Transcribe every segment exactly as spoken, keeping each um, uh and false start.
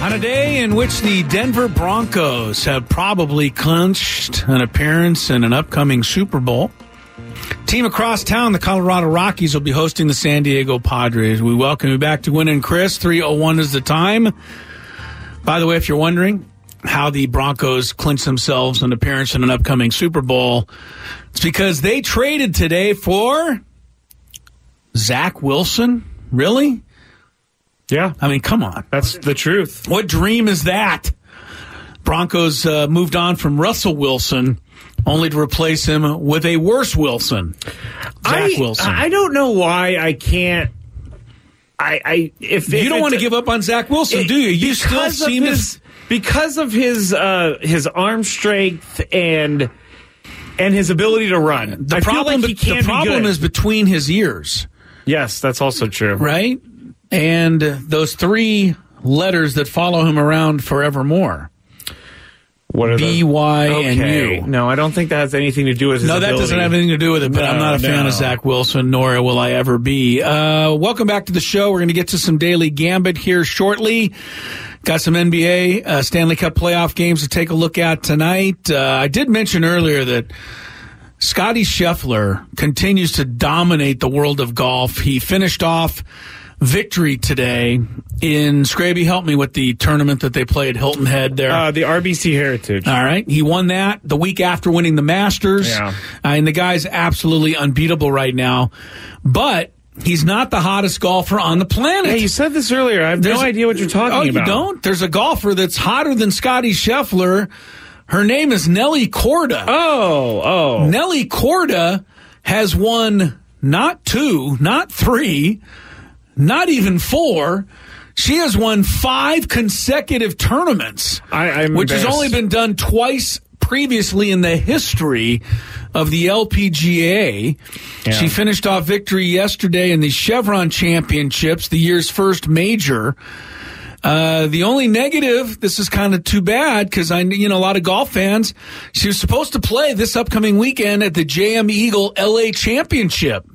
On a day in which the Denver Broncos have probably clinched an appearance in an upcoming Super Bowl, team across town, the Colorado Rockies, will be hosting the San Diego Padres. We welcome you back to Win and Chris. three oh one is the time. By the way, if you're wondering how the Broncos clinch themselves an appearance in an upcoming Super Bowl, it's because they traded today for Zach Wilson. Really? Yeah. I mean, come on. That's the truth. What dream is that? Broncos uh, moved on from Russell Wilson, only to replace him with a worse Wilson, Zach I, Wilson. I don't know why I can't. I, I if, you if don't want to give up on Zach Wilson, it, do you? You still seem his, to, because of his uh, his arm strength and and his ability to run. The I problem, feel like he can the problem be good. is between his ears. Yes, that's also true. Right? And those three letters that follow him around forevermore. What are B, the, Y, okay. and U. No, I don't think that has anything to do with his No, that ability. doesn't have anything to do with it, but no, I'm not a fan no. of Zach Wilson, nor will I ever be. Uh, welcome back to the show. We're going to get to some Daily Gambit here shortly. Got some N B A uh, Stanley Cup playoff games to take a look at tonight. Uh, I did mention earlier that Scottie Scheffler continues to dominate the world of golf. He finished off victory today in Scraby. Help me with the tournament that they play at Hilton Head there. Uh, the R B C Heritage. All right. He won that the week after winning the Masters. Yeah. Uh, and the guy's absolutely unbeatable right now. But he's not the hottest golfer on the planet. Hey, you said this earlier. I have There's, no idea what you're talking oh, about. You don't? There's a golfer that's hotter than Scottie Scheffler. Her name is Nelly Korda. Oh, oh. Nelly Korda has won not two, not three, not even four. She has won five consecutive tournaments, I, I'm which has embarrassed. only been done twice previously in the history of the L P G A. Yeah. She finished off victory yesterday in the Chevron Championships, the year's first major. Uh, the only negative, this is kind of too bad because I, you know, a lot of golf fans, she was supposed to play this upcoming weekend at the J M Eagle L A Championship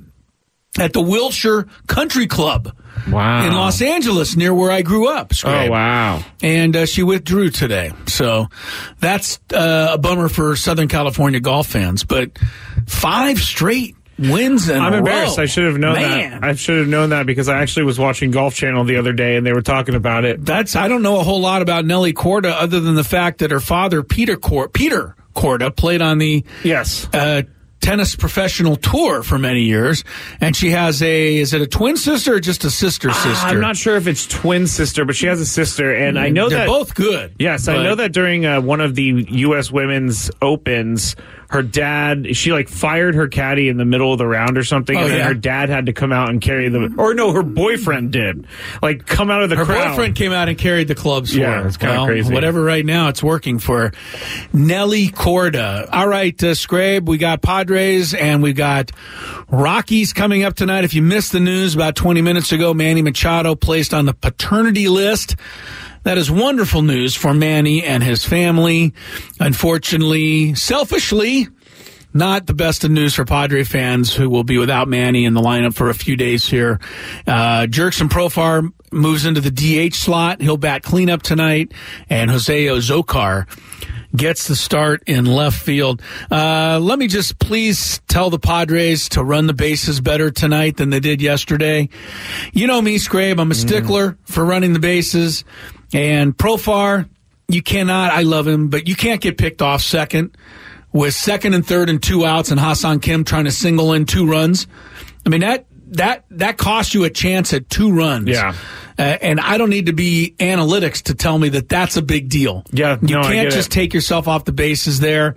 at the Wilshire Country Club. Wow. In Los Angeles, near where I grew up. Scrape. Oh, wow. And uh, she withdrew today. So that's uh, a bummer for Southern California golf fans. But five straight wins in I'm a embarrassed. row. I should have known Man. that. I should have known that because I actually was watching Golf Channel the other day and they were talking about it. That's I don't know a whole lot about Nelly Korda other than the fact that her father, Peter Cor- Peter Korda, played on the Yes. uh, tennis professional tour for many years, and she has a is it a twin sister or just a sister sister? Uh, I'm not sure if it's twin sister, but she has a sister, and I know They're that both good. Yes, but- I know that during uh, one of the U S Women's Opens, her dad, she like fired her caddy in the middle of the round or something, Oh, and then yeah. her dad had to come out and carry the, or no, her boyfriend did, like come out of the Her crowd. boyfriend came out and carried the clubs for Yeah, her. it's kinda Well, crazy. Whatever, right now it's working for Nelly Korda. All right, uh, Scrabe, we got Padres and we got Rockies coming up tonight. If you missed the news about twenty minutes ago, Manny Machado placed on the paternity list. That is wonderful news for Manny and his family. Unfortunately, selfishly, not the best of news for Padre fans who will be without Manny in the lineup for a few days here. Uh, Jerkson Profar moves into the D H slot. He'll bat cleanup tonight. And Jose Ozokar gets the start in left field. Uh, let me just please tell the Padres to run the bases better tonight than they did yesterday. You know me, Scrabe. I'm a stickler mm. for running the bases. And Profar, you cannot, I love him, but you can't get picked off second with second and third and two outs and Ha-Seong Kim trying to single in two runs. I mean, that that that cost you a chance at two runs. Yeah. Uh, and I don't need to be analytics to tell me that that's a big deal. Yeah, You no, I can't get just it. take yourself off the bases there.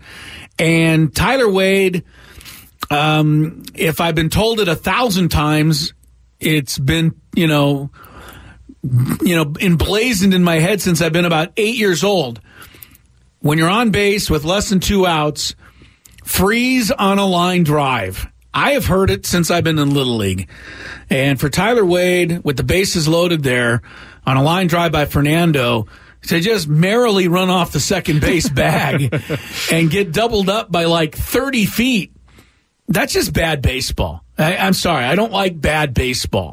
And Tyler Wade, um, if I've been told it a thousand times, it's been, you know, you know, emblazoned in my head since I've been about eight years old. When you're on base with less than two outs, freeze on a line drive. I have heard it since I've been in Little League. And for Tyler Wade, with the bases loaded there, on a line drive by Fernando, to just merrily run off the second base bag and get doubled up by like thirty feet, that's just bad baseball. I, I'm sorry. I don't like bad baseball.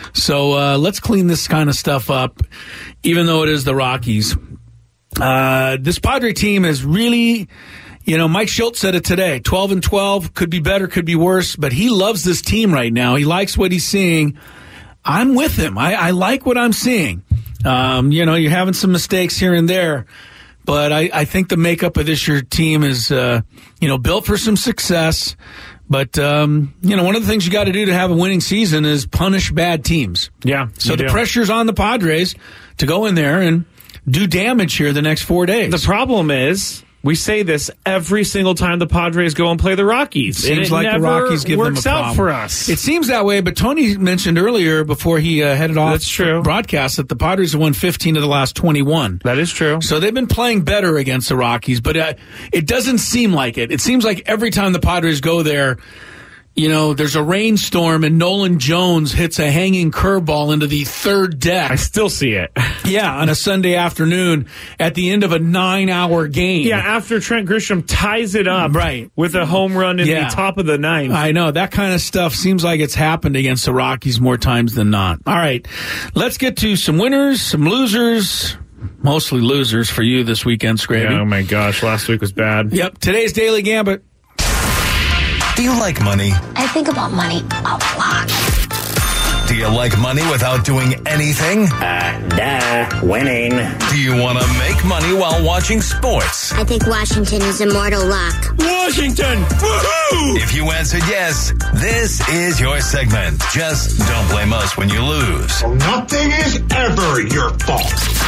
So uh, let's clean this kind of stuff up, even though it is the Rockies. Uh, this Padre team is really, you know, Mike Schultz said it today, twelve and twelve, could be better, could be worse, but he loves this team right now. He likes what he's seeing. I'm with him. I, I like what I'm seeing. Um, you know, you're having some mistakes here and there, but I, I think the makeup of this year team is, uh, you know, built for some success. But, um, you know, one of the things you got to do to have a winning season is punish bad teams. Yeah. So the do. pressure's on the Padres to go in there and do damage here the next four days. The problem is, we say this every single time the Padres go and play the Rockies. It seems it like the never Rockies give them a works out problem. for us. It seems that way, but Tony mentioned earlier before he uh, headed off That's true. broadcast that the Padres have won fifteen of the last twenty-one. That is true. So they've been playing better against the Rockies, but uh, it doesn't seem like it. It seems like every time the Padres go there, you know, there's a rainstorm and Nolan Jones hits a hanging curveball into the third deck. I still see it. Yeah, on a Sunday afternoon at the end of a nine-hour game. Yeah, after Trent Grisham ties it up right. with a home run in Yeah. the top of the ninth. I know. That kind of stuff seems like it's happened against the Rockies more times than not. All right, let's get to some winners, some losers. Mostly losers for you this weekend, Scraby. Yeah, oh, my gosh. Last week was bad. Yep, today's Daily Gambit. Do you like money? I think about money a lot. Do you like money without doing anything? Uh, duh, winning. Do you want to make money while watching sports? I think Washington is immortal luck. Washington! Woohoo! If you answered yes, this is your segment. Just don't blame us when you lose. Nothing is ever your fault.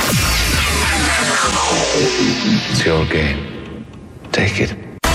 It's your game. Take it.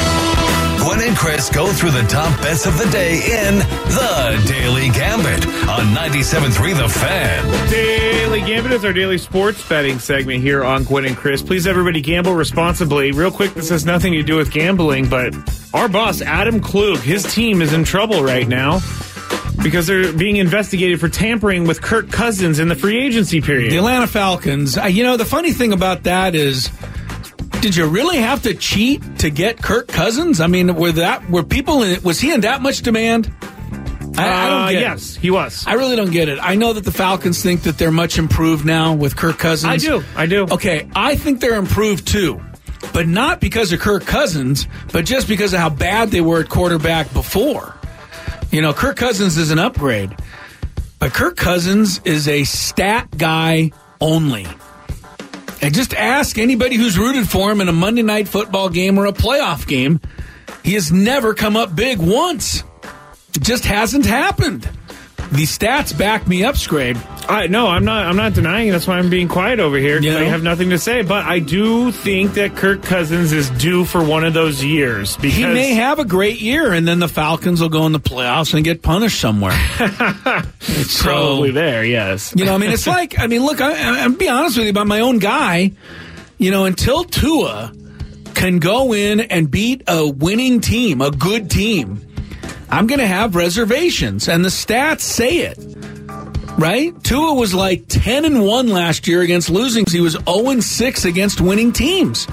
Gwen and Chris go through the top bets of the day in The Daily Gambit on ninety-seven point three The Fan. Daily Gambit is our daily sports betting segment here on Gwen and Chris. Please, everybody, gamble responsibly. Real quick, this has nothing to do with gambling, but our boss, Adam Klug, his team is in trouble right now because they're being investigated for tampering with Kirk Cousins in the free agency period. The Atlanta Falcons. Uh, you know, the funny thing about that is, did you really have to cheat to get Kirk Cousins? I mean, were that were people in, was he in that much demand? I, I don't uh, get yes, it. he was. I really don't get it. I know that the Falcons think that they're much improved now with Kirk Cousins. I do. I do. Okay, I think they're improved too, but not because of Kirk Cousins, but just because of how bad they were at quarterback before. You know, Kirk Cousins is an upgrade, but Kirk Cousins is a stat guy only. And just ask anybody who's rooted for him in a Monday Night Football game or a playoff game. He has never come up big once. It just hasn't happened. The stats back me up, Scrape. I, no, I'm not. I'm not denying it. That's why I'm being quiet over here. You know? I have nothing to say. But I do think that Kirk Cousins is due for one of those years. Because He may have a great year, and then the Falcons will go in the playoffs and get punished somewhere. it's So, probably there. Yes. You know, I mean, it's like, I mean, look, I, I'll be honest with you about my own guy. You know, until Tua can go in and beat a winning team, a good team, I'm going to have reservations, and the stats say it, right? Tua was like ten and one last year against losing. He was oh and six against winning teams.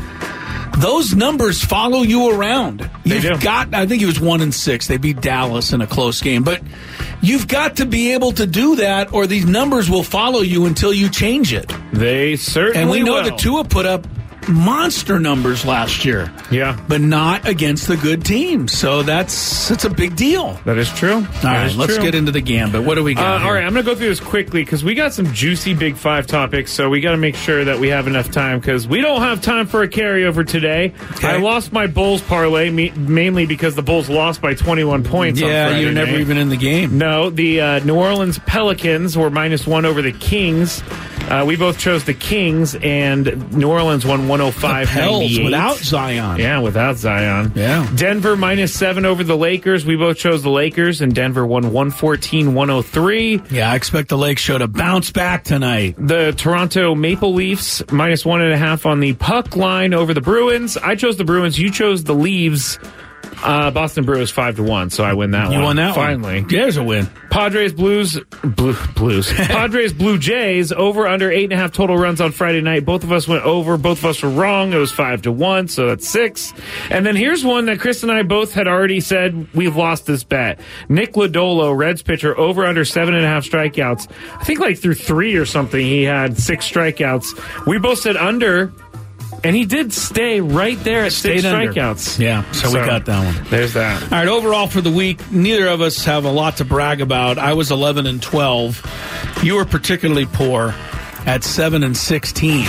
Those numbers follow you around. They You've do. got, I think he was one and six. They beat Dallas in a close game, but you've got to be able to do that, or these numbers will follow you until you change it. They certainly And we know will. that Tua put up monster numbers last year. Yeah. But not against the good teams. So that's that's a big deal. That is true. All right, let's get into the gambit. What do we got? Uh, here? all right, I'm going to go through this quickly because we got some juicy Big Five topics, so we got to make sure that we have enough time because we don't have time for a carryover today. Okay. I lost my Bulls parlay me- mainly because the Bulls lost by twenty-one points. on Yeah, Friday you're never night. even in the game. No, the uh, New Orleans Pelicans were minus one over the Kings. Uh, we both chose the Kings, and New Orleans won one oh five Pels ninety-eight. without Zion. Yeah, without Zion. Yeah. Denver minus seven over the Lakers. We both chose the Lakers, and Denver won one fourteen one oh three. Yeah, I expect the Lake Show to bounce back tonight. The Toronto Maple Leafs minus one and a half on the puck line over the Bruins. I chose the Bruins. You chose the Leaves. Uh, Boston Bruins five to one, so I win that You one. won that Finally. one. There's a win. Padres Blues Blue, Blues Padres Blue Jays over under eight and a half total runs on Friday night. Both of us went over. Both of us were wrong. It was five to one, so that's six. And then here's one that Chris and I both had already said we've lost this bet. Nick Lodolo, Reds pitcher, over under seven and a half strikeouts. I think like through three or something he had six strikeouts. We both said under. And he did stay right there at Stayed six under. strikeouts. Yeah, so, so we got that one. There's that. All right, overall for the week, neither of us have a lot to brag about. I was eleven and twelve. You were particularly poor at seven and sixteen.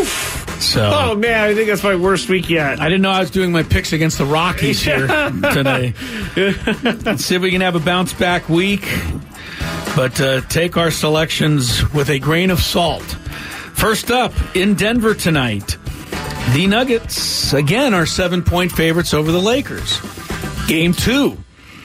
So, oh, man, I think that's my worst week yet. I didn't know I was doing my picks against the Rockies here today. Let's see if we can have a bounce back week. But uh, take our selections with a grain of salt. First up, in Denver tonight, the Nuggets, again, are seven-point favorites over the Lakers. Game two.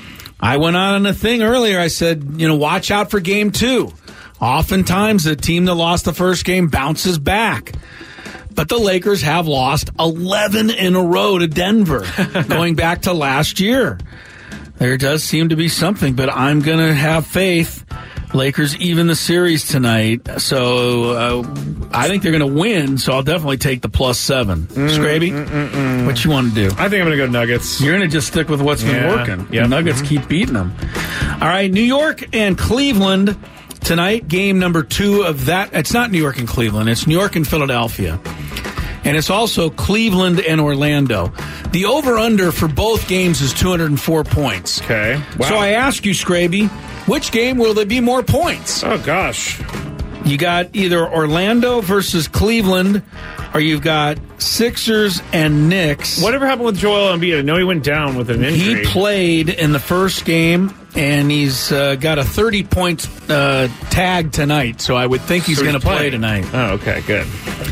I went on a thing earlier. I said, you know, watch out for game two. Oftentimes, the team that lost the first game bounces back. But the Lakers have lost eleven in a row to Denver, going back to last year. There does seem to be something, but I'm going to have faith. Lakers even the series tonight, so uh, I think they're going to win, so I'll definitely take the plus seven. Mm, Scraby, mm, mm, mm. What you want to do? I think I'm going to go Nuggets. You're going to just stick with what's been yeah, working. Yep. The Nuggets mm-hmm. keep beating them. All right, New York and Cleveland tonight, game number two of that. It's not New York and Cleveland. It's New York and Philadelphia. And it's also Cleveland and Orlando. The over-under for both games is two hundred four points. Okay. Wow. So I ask you, Scraby, which game will there be more points? Oh, gosh. You got either Orlando versus Cleveland, or you've got Sixers and Knicks. Whatever happened with Joel Embiid? I know he went down with an injury. He played in the first game, and he's uh, got a thirty-point uh, tag tonight, so I would think he's So going to he's play playing. tonight. Oh, okay, good.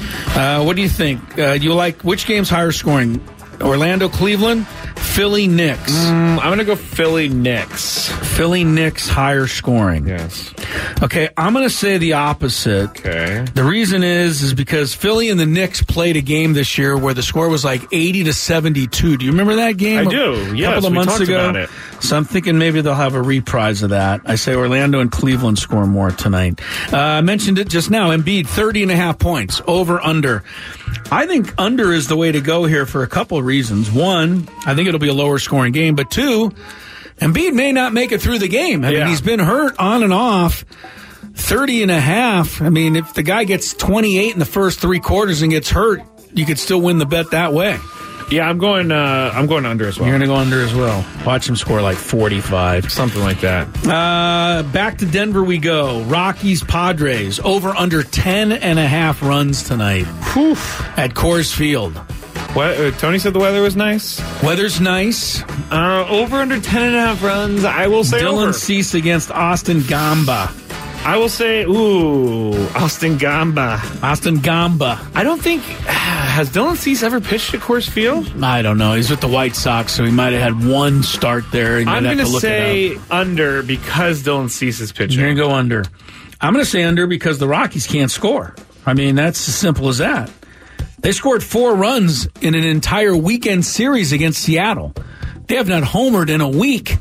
Uh, what do you think? Uh, you like which game's higher scoring? Orlando, Cleveland, Philly, Knicks. Mm, I'm going to go Philly, Knicks. Philly, Knicks, higher scoring. Yes. Okay, I'm going to say the opposite. Okay. The reason is is because Philly and the Knicks played a game this year where the score was like eighty to seventy-two. Do you remember that game? I do. A Yes, couple of we months talked ago. about it. So I'm thinking maybe they'll have a reprise of that. I say Orlando and Cleveland score more tonight. Uh, I mentioned it just now. Embiid, thirty and a half points. Over, under. I think under is the way to go here for a couple of reasons. One, I think it'll be a lower scoring game. But two, Embiid may not make it through the game. I yeah. mean, he's been hurt on and off. thirty and a half. I mean, if the guy gets twenty-eight in the first three quarters and gets hurt, you could still win the bet that way. Yeah, I'm going. Uh, I'm going under as well. You're going to go under as well. Watch him score like forty-five, something like that. Uh, back to Denver we go. Rockies, Padres over under ten and a half runs tonight. Whew. At Coors Field. What? Uh, Tony said the weather was nice. Weather's nice. Uh, over under ten and a half runs. I will say Dylan over. Cease against Austin Gamba. I will say, ooh, Austin Gamba. Austin Gamba. I don't think, has Dylan Cease ever pitched at Coors Field? I don't know. He's with the White Sox, so he might have had one start there. And I'm going to say under because Dylan Cease is pitching. You're going to go under. I'm going to say under because the Rockies can't score. I mean, that's as simple as that. They scored four runs in an entire weekend series against Seattle. They have not homered in a week.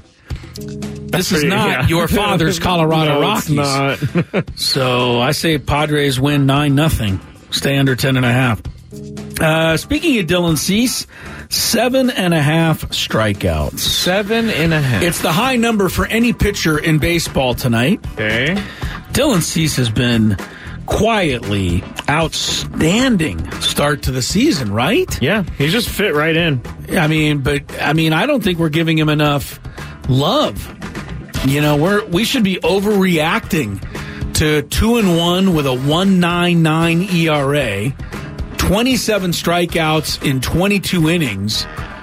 This is not yeah. your father's Colorado no, Rockies. It's not. So I say Padres win nine nothing. Stay under ten and a half. Uh, speaking of Dylan Cease, seven and a half strikeouts. Seven and a half. It's the high number for any pitcher in baseball tonight. Okay. Dylan Cease has been quietly outstanding start to the season, right? Yeah, he's just fit right in. I mean, but I mean, I don't think we're giving him enough love. You know, we're we should be overreacting to two and one with a one nine nine E R A, twenty-seven strikeouts in twenty-two innings.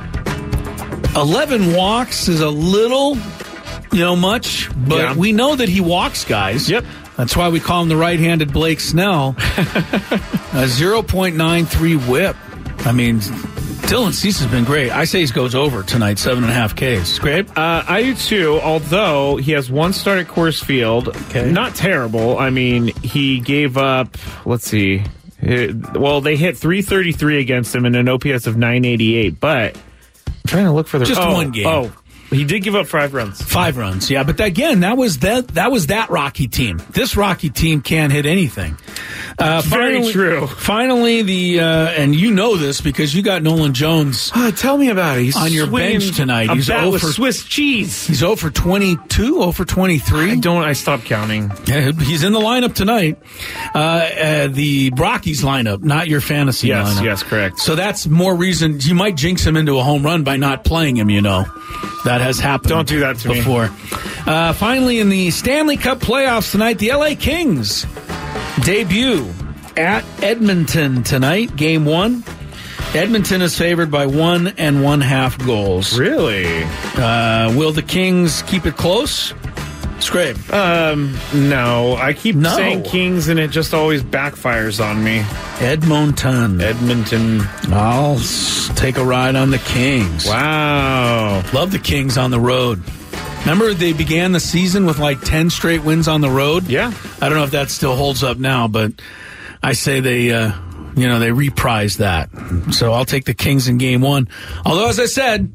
eleven walks is a little, you know, much, but Yeah. we know that he walks guys. Yep. That's why we call him the right-handed Blake Snell. A zero point nine three whip. I mean, Dylan Cease has been great. I say he goes over tonight, seven and a half Ks. Great. Uh, I do too, although he has one start at Coors Field. Okay. Not terrible. I mean, he gave up, let's see. It, well, they hit three thirty-three against him and an O P S of nine eighty-eight, but trying to look for the Just oh, one game. Oh, he did give up five runs. Five runs, yeah. But again, that was that that was that Rocky team. This Rocky team can't hit anything. Uh, Very finally, true. Finally, the uh, and you know this because you got Nolan Jones Uh, tell me about it. He's on your swinging bench tonight. A He's bat zero with for Swiss cheese. He's zero for twenty-two, zero for twenty-three. I don't. I stopped counting. Yeah, he's in the lineup tonight. Uh, uh, the Rockies lineup, not your fantasy Yes, lineup. yes, correct. So that's more reason you might jinx him into a home run by not playing him. You know, that has happened. Don't do that to me. before. Uh, finally, in the Stanley Cup playoffs tonight, the L A Kings debut at Edmonton tonight. Game one. Edmonton is favored by one and one half goals. Really? Uh, will the Kings keep it close? Scrape. Um, no. I keep No. saying Kings, and it just always backfires on me. Edmonton. Edmonton. I'll s- take a ride on the Kings. Wow. Love the Kings on the road. Remember they began the season with like ten straight wins on the road? Yeah. I don't know if that still holds up now, but I say they, uh, you know, they reprised that. So I'll take the Kings in game one. Although, as I said,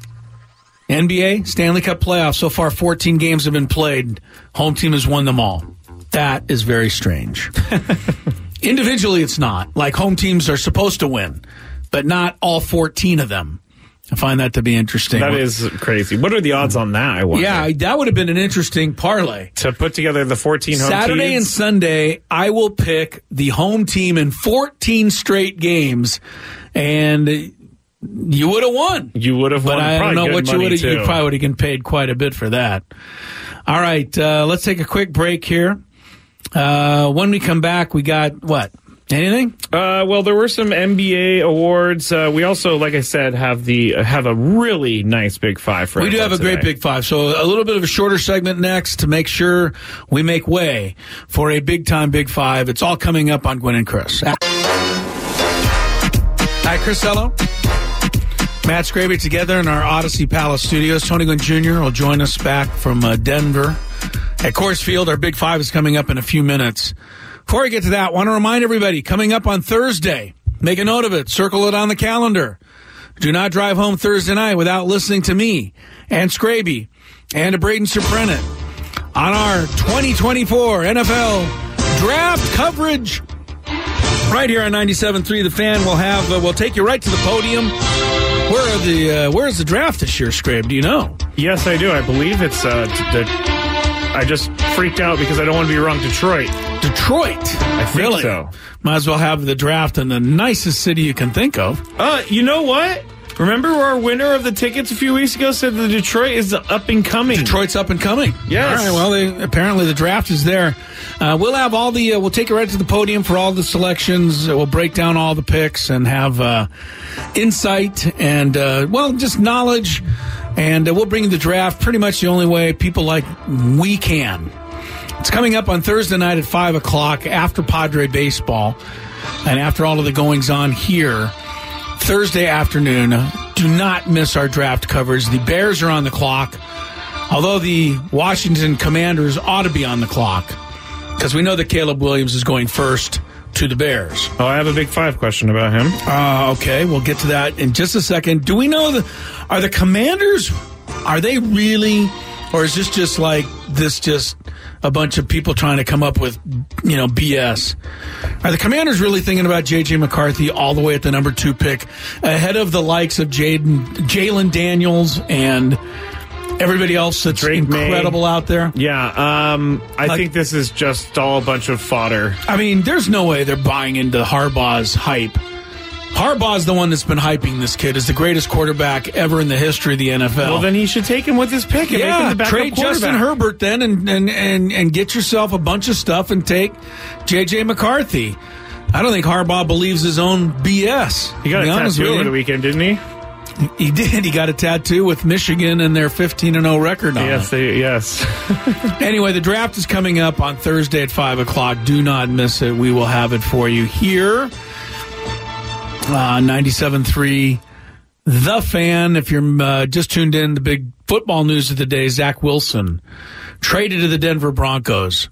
N B A, Stanley Cup playoffs, so far fourteen games have been played. Home team has won them all. That is very strange. Individually, it's not. Like home teams are supposed to win, but not all fourteen of them. I find that to be interesting. That is crazy. What are the odds on that, I wonder? Yeah, that would have been an interesting parlay. To put together the fourteen home Saturday teams? and Sunday, I will pick the home team in fourteen straight games, and you would have won. You would have won. But I don't probably know good what you money, would have. You too. probably would have been paid quite a bit for that. All right, uh, let's take a quick break here. Uh, when we come back, we got what? Anything? Uh, well, there were some N B A awards. Uh, we also, like I said, have the uh, have a really nice Big Five for We do have a great Big Five. So a little bit of a shorter segment next to make sure we make way for a big-time Big Five. It's all coming up on Gwen and Chris. Hi, Chris Ello. Matt Scraby together in our Odyssey Palace studios. Tony Gwynn Junior will join us back from uh, Denver. At Coors Field, our Big Five is coming up in a few minutes. Before I get to that, I want to remind everybody, coming up on Thursday, make a note of it, circle it on the calendar. Do not drive home Thursday night without listening to me and Scraby and to Braden Surprenant on our twenty twenty-four N F L draft coverage. Right here on ninety-seven point three The Fan, we'll have uh, we'll take you right to the podium. Where are the uh, where is the draft this year, Scrabe? Do you know? Yes, I do. I believe it's uh, t- the. I just freaked out because I don't want to be wrong. Detroit. Detroit. I think really? so. Might as well have the draft in the nicest city you can think of. Uh, you know what? Remember our winner of the tickets a few weeks ago said that Detroit is up and coming. Detroit's up and coming. Yes. All right. Well, they, apparently the draft is there. Uh, we'll have all the. Uh, we'll take it right to the podium for all the selections. We'll break down all the picks and have uh, insight and uh, well, just knowledge. And uh, we'll bring the draft pretty much the only way people like we can. It's coming up on Thursday night at five o'clock after Padre baseball and after all of the goings on here. Thursday afternoon. Do not miss our draft coverage. The Bears are on the clock, although the Washington Commanders ought to be on the clock because we know that Caleb Williams is going first to the Bears. Oh, I have a Big Five question about him. Uh, okay, we'll get to that in just a second. Do we know the are the Commanders? Are they really, or is this just like this? Just a bunch of people trying to come up with, you know, B S. Are the Commanders really thinking about J J McCarthy all the way at the number two pick, ahead of the likes of Jaden, Jalen Daniels and everybody else that's Drake incredible May. out there? Yeah, um, I Like- think this is just all a bunch of fodder. I mean, there's no way they're buying into Harbaugh's hype. Harbaugh's the one that's been hyping this kid as the greatest quarterback ever in the history of the N F L. Well, then he should take him with his pick and make him yeah, the backup trade Justin quarterback. Herbert then and, and, and, and get yourself a bunch of stuff and take J J McCarthy. I don't think Harbaugh believes his own B S. He got to a be honest tattoo with over you. the weekend, didn't he? He did. He got a tattoo with Michigan and their fifteen and oh record on Yes, it. they, yes. Anyway, the draft is coming up on Thursday at five o'clock. Do not miss it. We will have it for you here. Uh, ninety-seven point three The Fan. If you're uh, just tuned in, the big football news of the day, Zach Wilson traded to the Denver Broncos.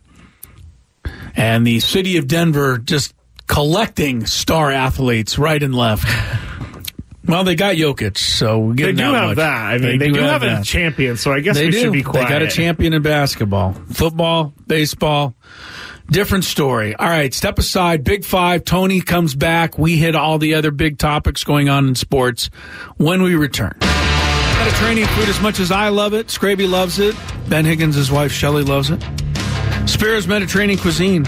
And the city of Denver just collecting star athletes right and left. Well, they got Jokic, so we're They getting do that have much. that. I mean, they, they do have, have a champion, so I guess they we do. should be quiet. They got a champion in basketball. Football, baseball, different story. All right, step aside. Big Five. Tony comes back. We hit all the other big topics going on in sports when we return. Mediterranean food as much as I love it. Scraby loves it. Ben Higgins, his wife, Shelley, loves it. Spiro's Mediterranean Cuisine.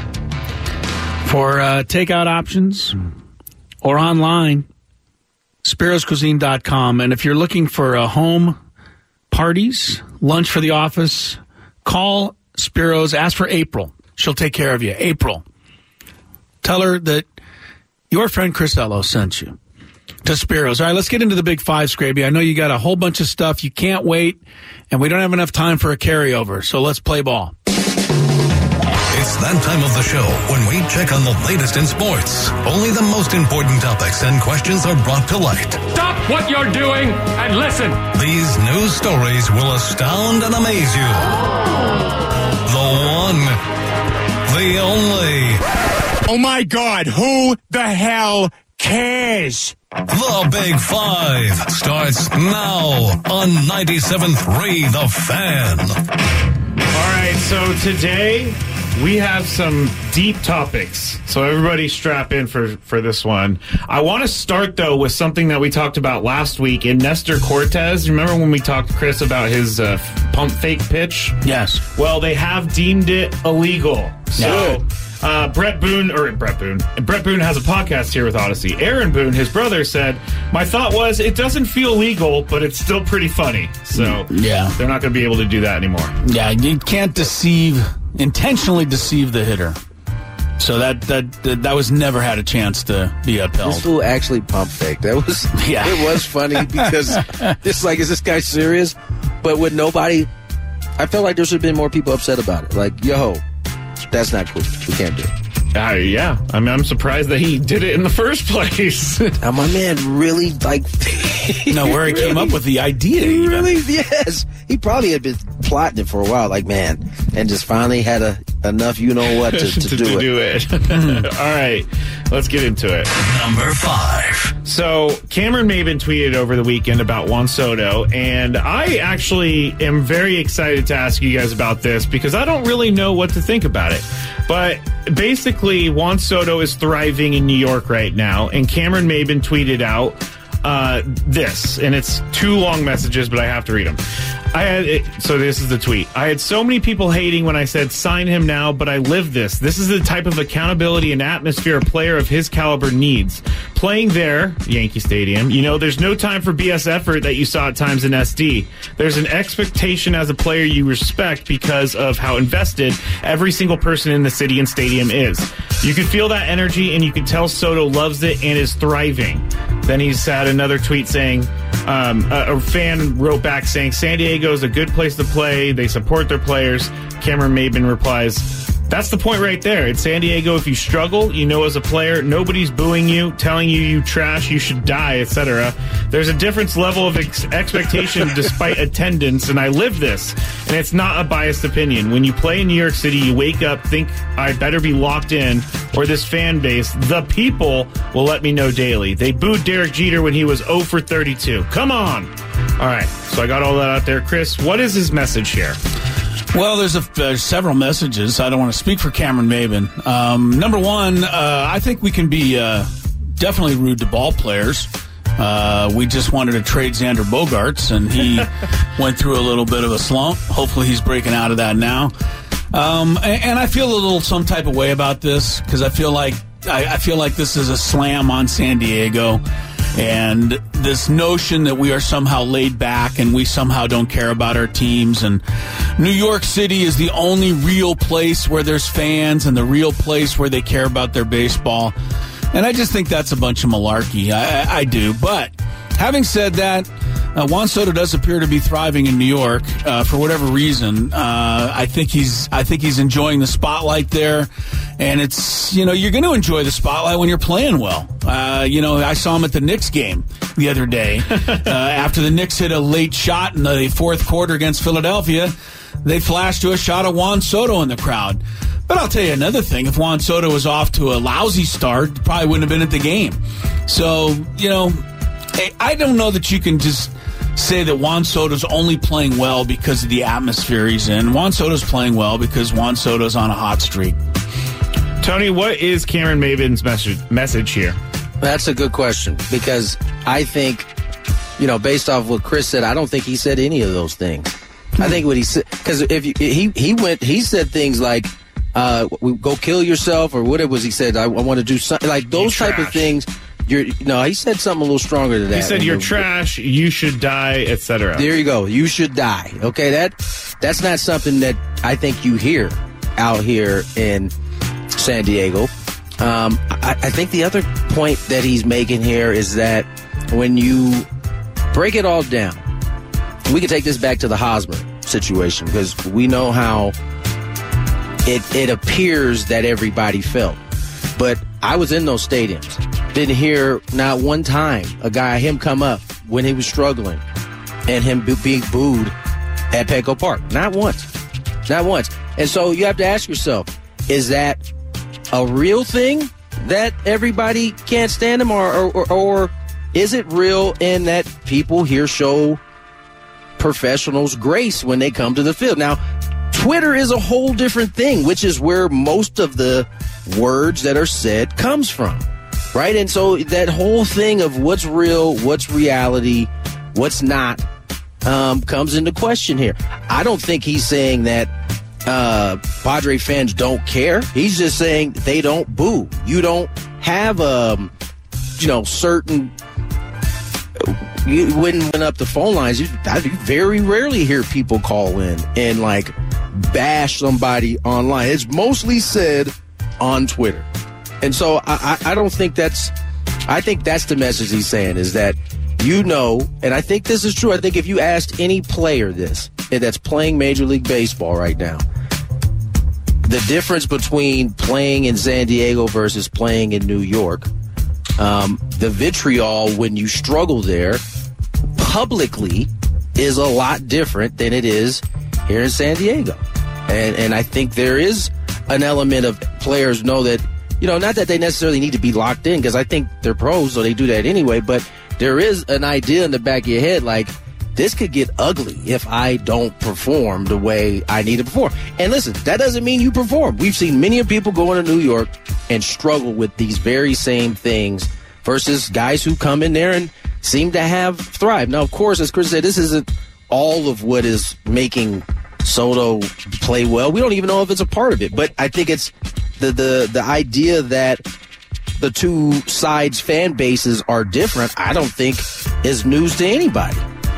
For uh, takeout options or online, spiros cuisine dot com. And if you're looking for uh, home parties, lunch for the office, call Spiro's. Ask for April. She'll take care of you. April. Tell her that your friend Chris Ello sent you to Spiro's. All right, let's get into the Big Five, Scraby. I know you got a whole bunch of stuff. You can't wait, and we don't have enough time for a carryover, so let's play ball. It's that time of the show when we check on the latest in sports. Only the most important topics and questions are brought to light. Stop what you're doing and listen. These news stories will astound and amaze you. The one, the only. Oh my God, who the hell cares? The Big Five starts now on ninety-seven point three The Fan. All right, so today we have some deep topics, so everybody strap in for, for this one. I want to start, though, with something that we talked about last week in Nestor Cortez. Remember when we talked to Chris about his uh, pump fake pitch? Yes. Well, they have deemed it illegal. So uh, Brett Boone, or Brett Boone, Brett Boone has a podcast here with Odyssey. Aaron Boone, his brother, said, my thought was it doesn't feel legal, but it's still pretty funny. So yeah, they're not going to be able to do that anymore. Yeah, you can't deceive... intentionally deceive the hitter. So that, that that that was never had a chance to be upheld. This fool actually pump fake. That was yeah. It was funny because it's like, is this guy serious? But with nobody, I felt like there should have been more people upset about it. Like, yo, that's not cool. We can't do it. Uh, yeah, I mean, I'm surprised that he did it in the first place. Now, my man really, like... no, where he really, came up with the idea. He even. really, yes. He probably had been plotting it for a while, like, man, and just finally had a, enough you-know-what to, to, to, do to it. do it. All right, let's get into it. Number five. So, Cameron Maybin tweeted over the weekend about Juan Soto, and I actually am very excited to ask you guys about this because I don't really know what to think about it. But basically, Juan Soto is thriving in New York right now, and Cameron Maybin tweeted out uh, this, and it's two long messages, but I have to read them. I had it, so this is the tweet. I had so many people hating when I said sign him now, but I live this. This is the type of accountability and atmosphere a player of his caliber needs. Playing there, Yankee Stadium, you know, there's no time for B S effort that you saw at times in S D. There's an expectation as a player you respect because of how invested every single person in the city and stadium is. You can feel that energy, and you can tell Soto loves it and is thriving. Then he's had another tweet saying, um, a, a fan wrote back saying, San Diego is a good place to play. They support their players. Cameron Maybin replies, that's the point right there. In San Diego, if you struggle, you know as a player, nobody's booing you, telling you you trash, you should die, et cetera. There's a different level of ex- expectation despite attendance, and I live this. And it's not a biased opinion. When you play in New York City, you wake up, think, I better be locked in, or this fan base, the people, will let me know daily. They booed Derek Jeter when he was oh for thirty-two. Come on! All right, so I got all that out there. Chris, what is his message here? Well, there's, a, there's several messages. I don't want to speak for Cameron Maybin. Um, number one, uh, I think we can be uh, definitely rude to ball players. Uh, we just wanted to trade Xander Bogaerts, and he went through a little bit of a slump. Hopefully he's breaking out of that now. Um, and, and I feel a little some type of way about this because I feel like I, I feel like this is a slam on San Diego. And this notion that we are somehow laid back and we somehow don't care about our teams. And New York City is the only real place where there's fans and the real place where they care about their baseball. And I just think that's a bunch of malarkey. I, I, I do. But having said that, uh, Juan Soto does appear to be thriving in New York uh, for whatever reason. Uh, I think he's I think he's enjoying the spotlight there. And it's, you know, you're going to enjoy the spotlight when you're playing well. Uh, you know, I saw him at the Knicks game the other day. uh, after the Knicks hit a late shot in the fourth quarter against Philadelphia, they flashed to a shot of Juan Soto in the crowd. But I'll tell you another thing. If Juan Soto was off to a lousy start, he probably wouldn't have been at the game. So, you know, I don't know that you can just say that Juan Soto's only playing well because of the atmosphere he's in. Juan Soto's playing well because Juan Soto's on a hot streak. Tony, what is Cameron Maybin's message, message here? That's a good question because I think, you know, based off what Chris said, I don't think he said any of those things. I think what he said, because if you, he he went, he said things like, uh, "Go kill yourself," or whatever was he said. I, I want to do something like those type of things. You're no, he said something a little stronger than that. He said, "You're the, trash. You should die," et cetera. There you go. You should die. Okay, that that's not something that I think you hear out here in San Diego. Um, I, I think the other point that he's making here is that when you break it all down. We can take this back to the Hosmer situation because we know how it it appears that everybody felt. But I was in those stadiums. Didn't hear not one time a guy, him come up when he was struggling and him being booed at Petco Park. Not once. Not once. And so you have to ask yourself, is that a real thing that everybody can't stand him or, or, or is it real in that people here show professionals grace when they come to the field? Now, Twitter is a whole different thing, which is where most of the words that are said comes from, right? And so that whole thing of what's real, what's reality, what's not, um, comes into question here. I don't think he's saying that uh, Padre fans don't care. He's just saying they don't boo. You don't have, um, you know, certain... You wouldn't went up the phone lines. You, I very rarely hear people call in and like bash somebody online. It's mostly said on Twitter. And so I, I, I don't think that's, I think that's the message he's saying is that, you know, and I think this is true. I think if you asked any player this that's playing Major League Baseball right now, the difference between playing in San Diego versus playing in New York, Um, the vitriol when you struggle there publicly is a lot different than it is here in San Diego. And and I think there is an element of players know that, you know, not that they necessarily need to be locked in because I think they're pros, so they do that anyway, but there is an idea in the back of your head like, this could get ugly if I don't perform the way I need to perform. And listen, that doesn't mean you perform. We've seen many of people go into New York and struggle with these very same things versus guys who come in there and seem to have thrived. Now, of course, as Chris said, this isn't all of what is making Soto play well. We don't even know if it's a part of it. But I think it's the the, the idea that the two sides' fan bases are different, I don't think is news to anybody.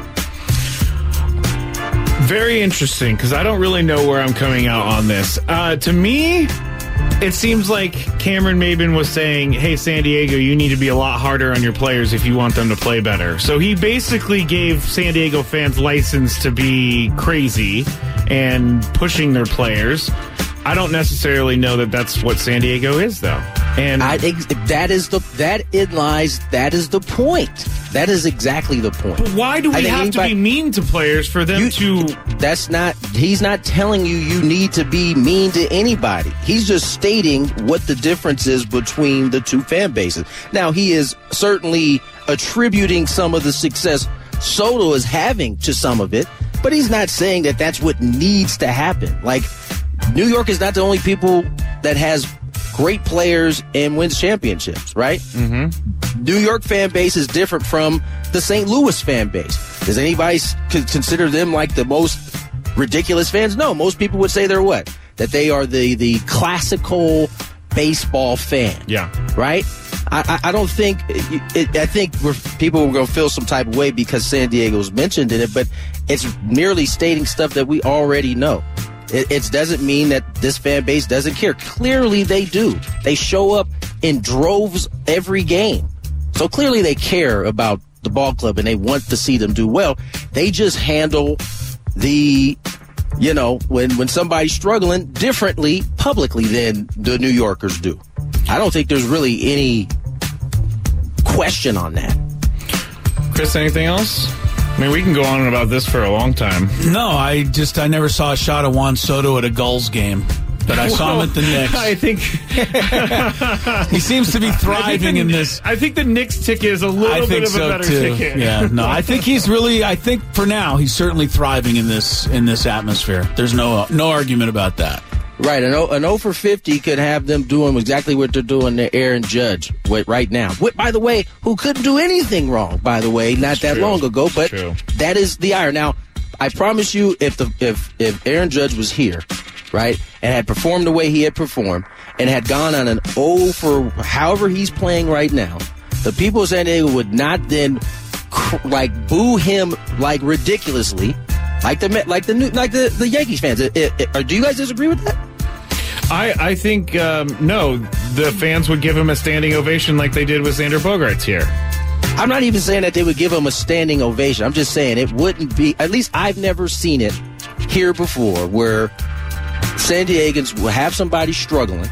Very interesting, because I don't really know where I'm coming out on this. Uh, to me, it seems like Cameron Maybin was saying, hey, San Diego, you need to be a lot harder on your players if you want them to play better. So he basically gave San Diego fans license to be crazy and pushing their players. I don't necessarily know that that's what San Diego is, though. And I think that is the that it lies. That is the point. That is exactly the point. But why do we have anybody, to be mean to players for them you, to? That's not. He's not telling you you need to be mean to anybody. He's just stating what the difference is between the two fan bases. Now he is certainly attributing some of the success Soto is having to some of it, but he's not saying that that's what needs to happen. Like, New York is not the only people that has great players and wins championships, right? Mm-hmm. New York fan base is different from the Saint Louis fan base. Does anybody consider them like the most ridiculous fans? No, most people would say they're what? That they are the, the classical baseball fan. Yeah. Right? I, I don't think it, it, I think we're, people are going to feel some type of way because San Diego's mentioned in it, but it's merely stating stuff that we already know. It, it doesn't mean that this fan base doesn't care. Clearly they do. They show up in droves every game. So clearly they care about the ball club and they want to see them do well. They just handle the, you know, when, when somebody's struggling differently publicly than the New Yorkers do. I don't think there's really any question on that. Chris, anything else? I mean, we can go on about this for a long time. No, I just, I never saw a shot of Juan Soto at a Gulls game. but I saw him at the Knicks. I think he seems to be thriving the, in this. I think the Knicks ticket is a little I bit think of so a better too. ticket. Yeah, no, I think he's really. I think for now he's certainly thriving in this in this atmosphere. There's no no argument about that. Right, an O, an O for fifty could have them doing exactly what they're doing to Aaron Judge right now. What, by the way, who couldn't do anything wrong, by the way, not That's that true. long ago. But True. that is the ire. Now, I promise you, if the if if Aaron Judge was here, right, and had performed the way he had performed, and had gone on an O for however he's playing right now, the people of San Diego would not then cr- like boo him like ridiculously. Like the like the new like the, the Yankees fans. It, it, it, or do you guys disagree with that? I, I think, um, no, the fans would give him a standing ovation like they did with Xander Bogaerts here. I'm not even saying that they would give him a standing ovation. I'm just saying it wouldn't be, at least I've never seen it here before, where San Diegans will have somebody struggling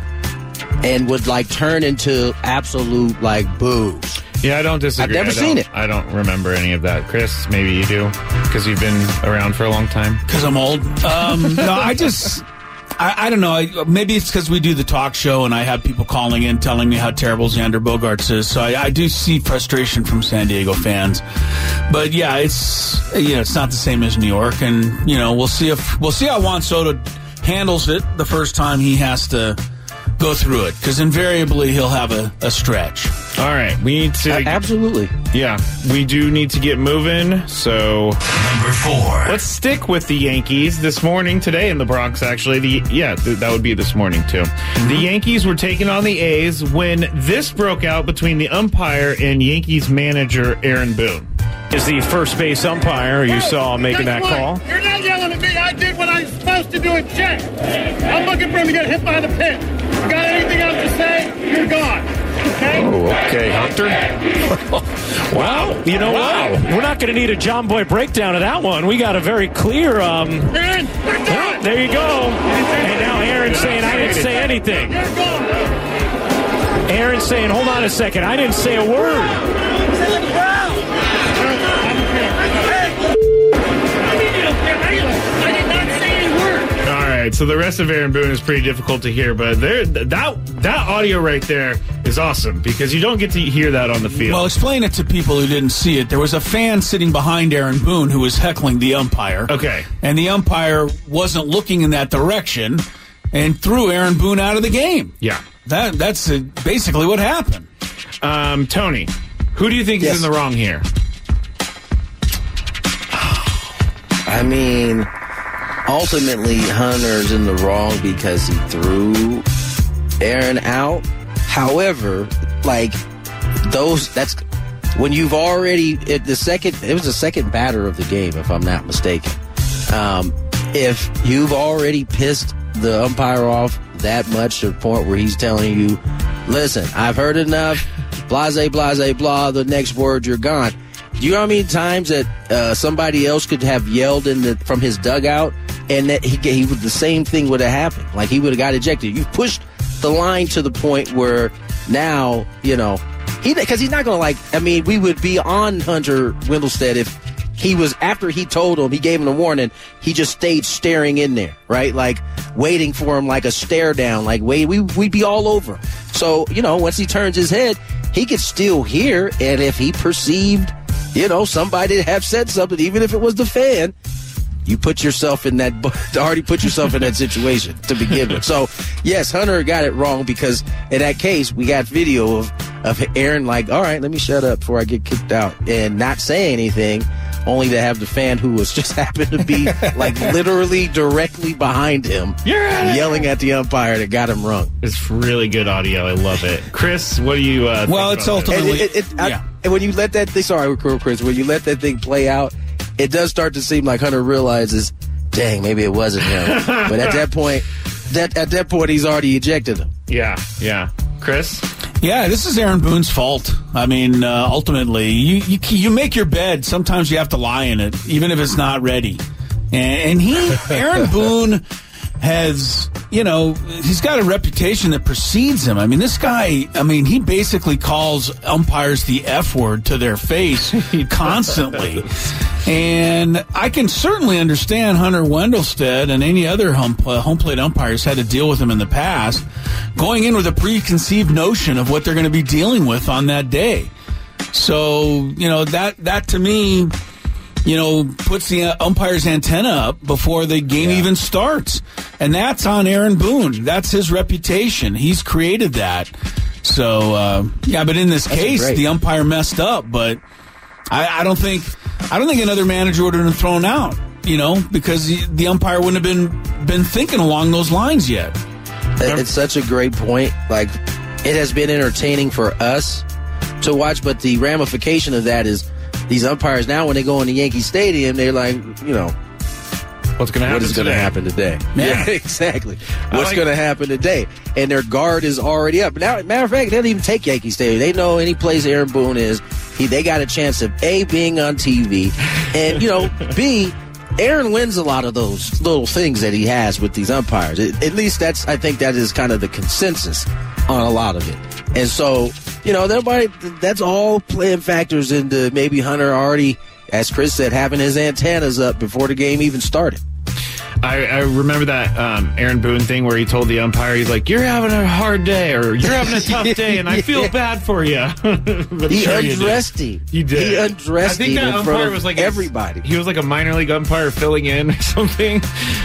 and would, like, turn into absolute, like, boos. Yeah, I don't disagree. I've never I seen it. I don't remember any of that. Chris, maybe you do, because you've been around for a long time. Because I'm old. Um, no, I just, I, I don't know. I, maybe it's because we do the talk show and I have people calling in telling me how terrible Xander Bogaerts is. So I, I do see frustration from San Diego fans. But yeah, it's you know it's not the same as New York, and you know we'll see if we'll see how Juan Soto handles it the first time he has to go through it, because invariably he'll have a, a stretch. All right, we need to... Uh, absolutely. Yeah, we do need to get moving, so... Number four. Let's stick with the Yankees this morning, today in the Bronx, actually. The Yeah, th- that would be this morning, too. Mm-hmm. The Yankees were taking on the A's when this broke out between the umpire and Yankees manager Aaron Boone. Is the first base umpire you hey, saw making that what? call? You're not yelling at me. I did what I was supposed to do in check. I'm looking for him to get hit by the pitch. You got anything else to say? You're gone. Okay? Oh, okay, Hunter. Wow. You know wow. what? We're not going to need a John Boy breakdown of that one. We got a very clear... Um, Aaron, you're done. There you go. And now Aaron's saying I didn't say anything. You're gone. Aaron's saying, hold on a second, I didn't say a word. All right, so the rest of Aaron Boone is pretty difficult to hear, but there, that that audio right there is awesome because you don't get to hear that on the field. Well, explain it to people who didn't see it. There was a fan sitting behind Aaron Boone who was heckling the umpire. Okay. And the umpire wasn't looking in that direction and threw Aaron Boone out of the game. Yeah. That That's uh, basically what happened. Um, Tony, who do you think Yes. is in the wrong here? I mean, ultimately, Hunter's in the wrong because he threw Aaron out. However, like, those, that's when you've already, it, the second, it was the second batter of the game, if I'm not mistaken. Um, if you've already pissed the umpire off that much to the point where he's telling you, listen, I've heard enough, blase, blase, blah, the next word, you're gone. Do you know how many times that uh, somebody else could have yelled in the, from his dugout and that he, he would, the same thing would have happened? Like, he would have got ejected. You've pushed the line to the point where now, you know, he because he's not going to, like, I mean, we would be on Hunter Wendelstedt if he was, after he told him, he gave him a warning, he just stayed staring in there, right? Like, waiting for him like a stare down, like, wait, we, we'd be all over. So, you know, once he turns his head, he could still hear, and if he perceived, you know, somebody to have said something, even if it was the fan, you put yourself in that, already put yourself in that situation to begin with. So, yes, Hunter got it wrong because in that case, we got video of, of Aaron like, all right, let me shut up before I get kicked out and not say anything, only to have the fan who was just happened to be like literally directly behind him yelling at the umpire that got him wrong. It's really good audio. I love it. Chris, what do you uh, think Well, it's about this? ultimately... And, it, it, I, yeah. and when you let that thing, sorry, Chris, when you let that thing play out, it does start to seem like Hunter realizes, dang, maybe it wasn't him. But at that point, that at that point, he's already ejected him. Yeah, yeah. Chris? Yeah, this is Aaron Boone's fault. I mean, uh, ultimately, you, you you make your bed. Sometimes you have to lie in it, even if it's not ready. And, and he, Aaron Boone, has, you know, he's got a reputation that precedes him. I mean, this guy, I mean, he basically calls umpires the F word to their face constantly. And I can certainly understand Hunter Wendelstedt and any other home, uh, home plate umpires had to deal with him in the past, going in with a preconceived notion of what they're going to be dealing with on that day. So, you know, that, that to me, you know, puts the uh, umpire's antenna up before the game yeah. even starts. And that's on Aaron Boone. That's his reputation. He's created that. So, uh, yeah, but in this that's case, great. the umpire messed up, but I, I don't think... I don't think another manager would have been thrown out, you know, because the, the umpire wouldn't have been been thinking along those lines yet. It's such a great point. Like, it has been entertaining for us to watch, but the ramification of that is these umpires now, when they go in the Yankee Stadium, they're like, you know, what's going to happen? What is going to happen today? Yeah, yeah exactly. What's like, going to happen today? And their guard is already up. Now, matter of fact, they don't even take Yankee Stadium. They know any place Aaron Boone is. He, they got a chance of A, being on T V, and, you know, B, Aaron wins a lot of those little things that he has with these umpires. It, at least that's, I think that is kind of the consensus on a lot of it. And so, you know, everybody, that's all playing factors into maybe Hunter already, as Chris said, having his antennas up before the game even started. I, I remember that um, Aaron Boone thing where he told the umpire, he's like, you're having a hard day or you're having a tough day and I feel yeah. bad for you. he sure undressed him. He did. He undressed I think him that in front umpire of was like everybody. A, he was like a minor league umpire filling in or something.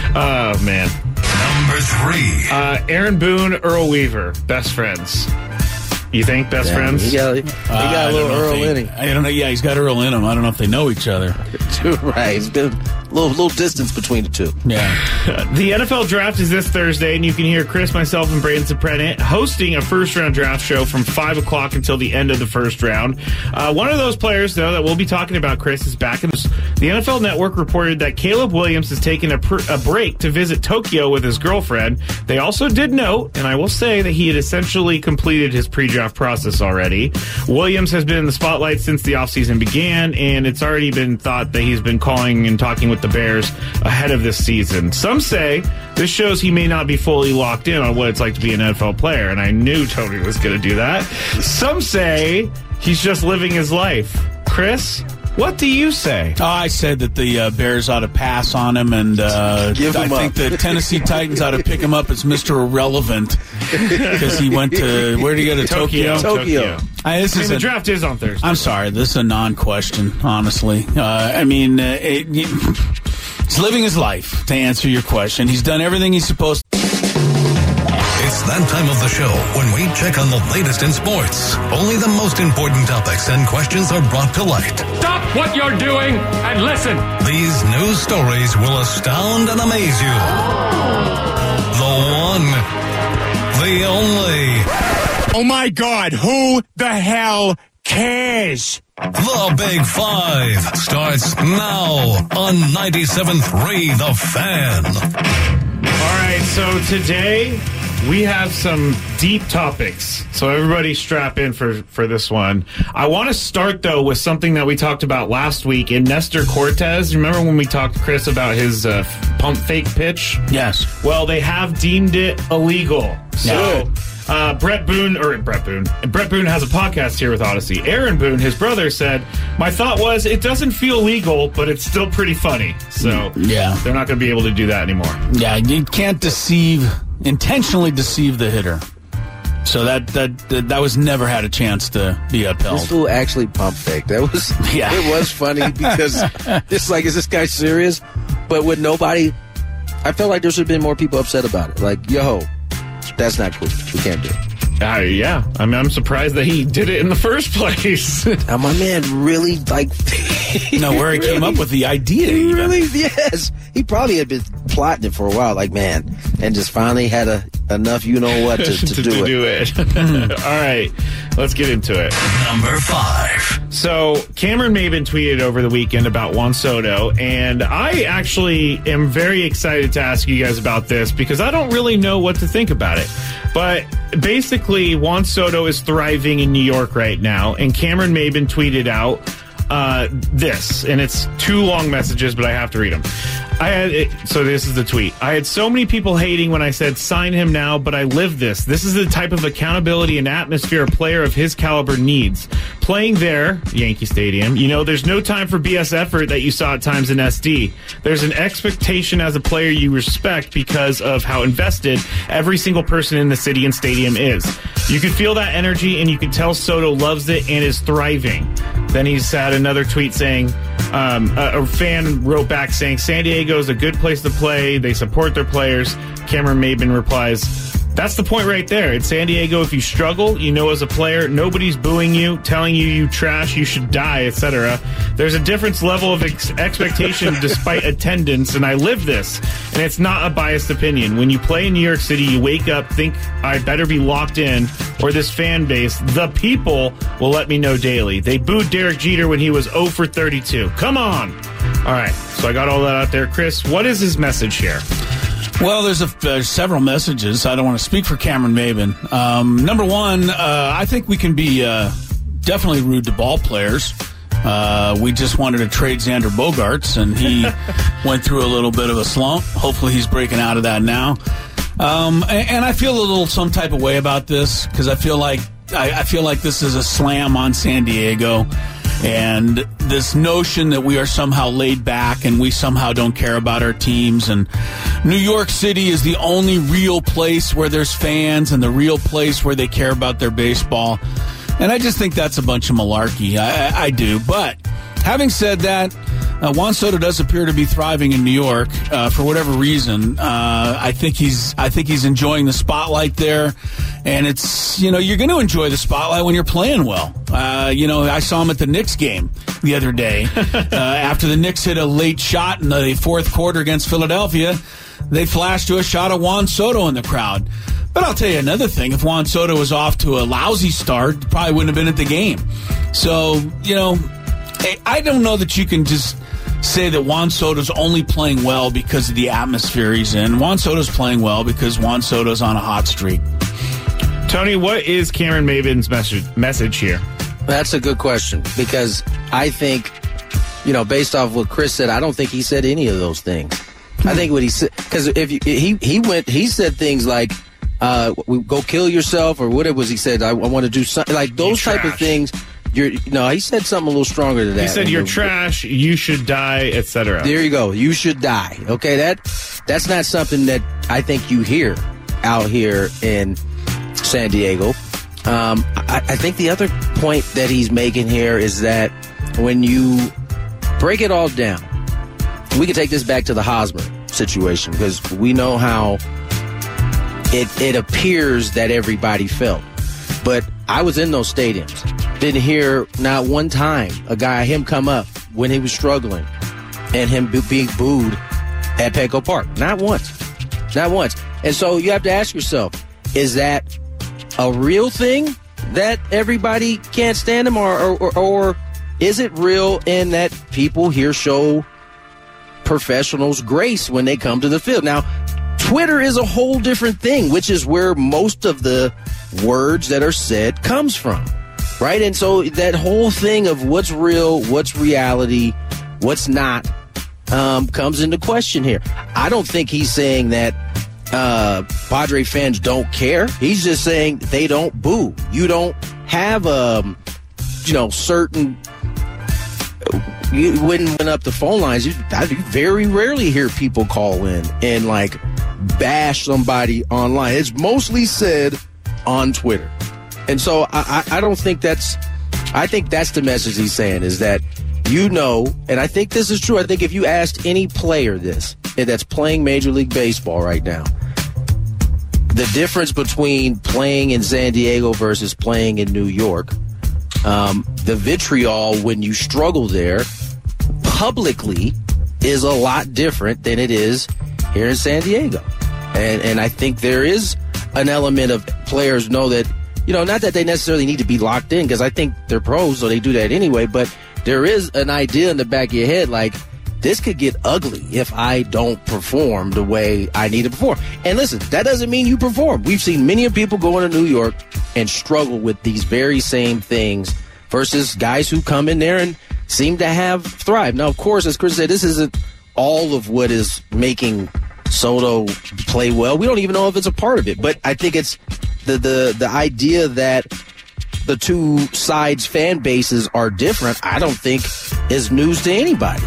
Oh, man. Number three. Uh, Aaron Boone, Earl Weaver, best friends. You think best yeah, friends? He got, he got uh, a little Earl they, in him. I don't know. Yeah, he's got Earl in him. I don't know if they know each other. Right. It's been a little, little distance between the two. Yeah. The N F L draft is this Thursday, and you can hear Chris, myself, and Braden Soprano hosting a first-round draft show from five o'clock until the end of the first round. Uh, one of those players, though, that we'll be talking about, Chris, is back in the, the N F L Network reported that Caleb Williams has taken a, pr- a break to visit Tokyo with his girlfriend. They also did note, and I will say, that he had essentially completed his pre-draft process already. Williams has been in the spotlight since the offseason began, and it's already been thought that he's been calling and talking with the Bears ahead of this season. Some say this shows he may not be fully locked in on what it's like to be an N F L player, and I knew Tony was going to do that. Some say he's just living his life. Chris, what do you say? Oh, I said that the uh, Bears ought to pass on him, and uh, Give him I think up. the Tennessee Titans ought to pick him up as Mister Irrelevant because he went to, where did he go to, Tokyo? Tokyo. Tokyo. I, this I mean, is the a, draft is on Thursday. I'm sorry, this is a non-question, honestly. Uh, I mean, uh, it, he's living his life, to answer your question. He's done everything he's supposed to. It's that time of the show when we check on the latest in sports. Only the most important topics and questions are brought to light. Stop what you're doing and listen. These news stories will astound and amaze you. The one, the only. Oh my God, who the hell cares? The Big Five starts now on ninety-seven point three The Fan. All right, so today we have some deep topics. So everybody strap in for, for this one. I want to start, though, with something that we talked about last week in Nestor Cortez. Remember when we talked, Chris, about his uh, pump fake pitch? Yes. Well, they have deemed it illegal. So uh, Brett Boone, or Brett Boone, Brett Boone has a podcast here with Odyssey. Aaron Boone, his brother, said, my thought was it doesn't feel legal, but it's still pretty funny. So yeah. they're not going to be able to do that anymore. Yeah, you can't deceive, intentionally deceive the hitter. So that that that, that was never had a chance to be upheld. This fool actually pump fake. That was yeah. It was funny because it's like, is this guy serious? But with nobody, I felt like there should have been more people upset about it. Like, yo, that's not cool. We can't do it. Uh, yeah, I mean, I'm surprised that he did it in the first place. Now, my man really, like... no, where he really, came up with the idea. He even. really, yes. He probably had been plotting it for a while, like, man, and just finally had a enough you-know-what to, to, to, do to it. do it. All right, let's get into it. Number five. So, Cameron Maybin tweeted over the weekend about Juan Soto, and I actually am very excited to ask you guys about this because I don't really know what to think about it. But basically, Juan Soto is thriving in New York right now, and Cameron Maybin tweeted out uh, this, and it's two long messages, but I have to read them. I had it, so this is the tweet. I had so many people hating when I said sign him now, but I live this. This is the type of accountability and atmosphere a player of his caliber needs. playing there, Yankee Stadium, you know, there's no time for B S effort that you saw at times in S D. There's an expectation as a player you respect because of how invested every single person in the city and stadium is. You can feel that energy, and you can tell Soto loves it and is thriving. Then he's had another tweet saying, um, a, a fan wrote back saying, San Diego is a good place to play. They support their players. Cameron Maben replies, that's the point right there. In San Diego, if you struggle, you know as a player, nobody's booing you, telling you you trash, you should die, et cetera. There's a different level of ex- expectation despite attendance, and I live this. And it's not a biased opinion. When you play in New York City, you wake up, think, I better be locked in, or this fan base, the people, will let me know daily. They booed Derek Jeter when he was oh for thirty-two. Come on! All right, so I got all that out there. Chris, what is his message here? Well, there's a, uh, several messages. I don't want to speak for Cameron Maben. Um, number one, uh, I think we can be uh, definitely rude to ball players. Uh, we just wanted to trade Xander Bogaerts, and he went through a little bit of a slump. Hopefully he's breaking out of that now. Um, and, and I feel a little some type of way about this because I feel like I, I feel like this is a slam on San Diego. And this notion that we are somehow laid back and we somehow don't care about our teams. And New York City is the only real place where there's fans and the real place where they care about their baseball. And I just think that's a bunch of malarkey. I, I, I do. But having said that, uh, Juan Soto does appear to be thriving in New York uh, for whatever reason. Uh, I think he's I think he's enjoying the spotlight there. And it's, you know, you're going to enjoy the spotlight when you're playing well. Uh, you know, I saw him at the Knicks game the other day. uh, after the Knicks hit a late shot in the fourth quarter against Philadelphia, they flashed to a shot of Juan Soto in the crowd. But I'll tell you another thing. If Juan Soto was off to a lousy start, he probably wouldn't have been at the game. So, you know, I don't know that you can just say that Juan Soto's only playing well because of the atmosphere he's in. Juan Soto's playing well because Juan Soto's on a hot streak. Tony, what is Cameron Maben's message, message here? That's a good question because I think, you know, based off what Chris said, I don't think he said any of those things. I think what he said, because if you, he he went, he said things like, uh, "Go kill yourself" or whatever was he said. I, I want to do something like those type of things. You're no, he said something a little stronger than that. He said you're the, trash, you should die, et cetera. There you go. You should die. Okay, that that's not something that I think you hear out here in San Diego. Um, I, I think the other point that he's making here is that when you break it all down, we can take this back to the Hosmer situation because we know how it it appears that everybody felt. But I was in those stadiums. Didn't hear not one time a guy, him come up when he was struggling and him be, being booed at Petco Park. Not once. Not once. And so you have to ask yourself, is that a real thing that everybody can't stand him, or, or, or is it real in that people here show professionals grace when they come to the field? Now, Twitter is a whole different thing, which is where most of the words that are said comes from, right? And so that whole thing of what's real, what's reality, what's not, um, comes into question here. I don't think he's saying that uh, Padre fans don't care. He's just saying they don't boo. You don't have, um, you know, certain... You wouldn't went up the phone lines. You, I very rarely hear people call in and, like, bash somebody online. It's mostly said on Twitter. And so I, I don't think that's, I think that's the message he's saying is that, you know, and I think this is true. I think if you asked any player this that's playing Major League Baseball right now, the difference between playing in San Diego versus playing in New York, um, the vitriol when you struggle there publicly is a lot different than it is here in San Diego. And and I think there is an element of players know that, you know, not that they necessarily need to be locked in because I think they're pros, so they do that anyway, but there is an idea in the back of your head like, this could get ugly if I don't perform the way I need to perform. And listen, that doesn't mean you perform. We've seen many of people go into New York and struggle with these very same things versus guys who come in there and seem to have thrived. Now, of course, as Chris said, this isn't all of what is making Soto play well. We don't even know if it's a part of it, but I think it's the the the idea that the two sides' fan bases are different, I don't think is news to anybody.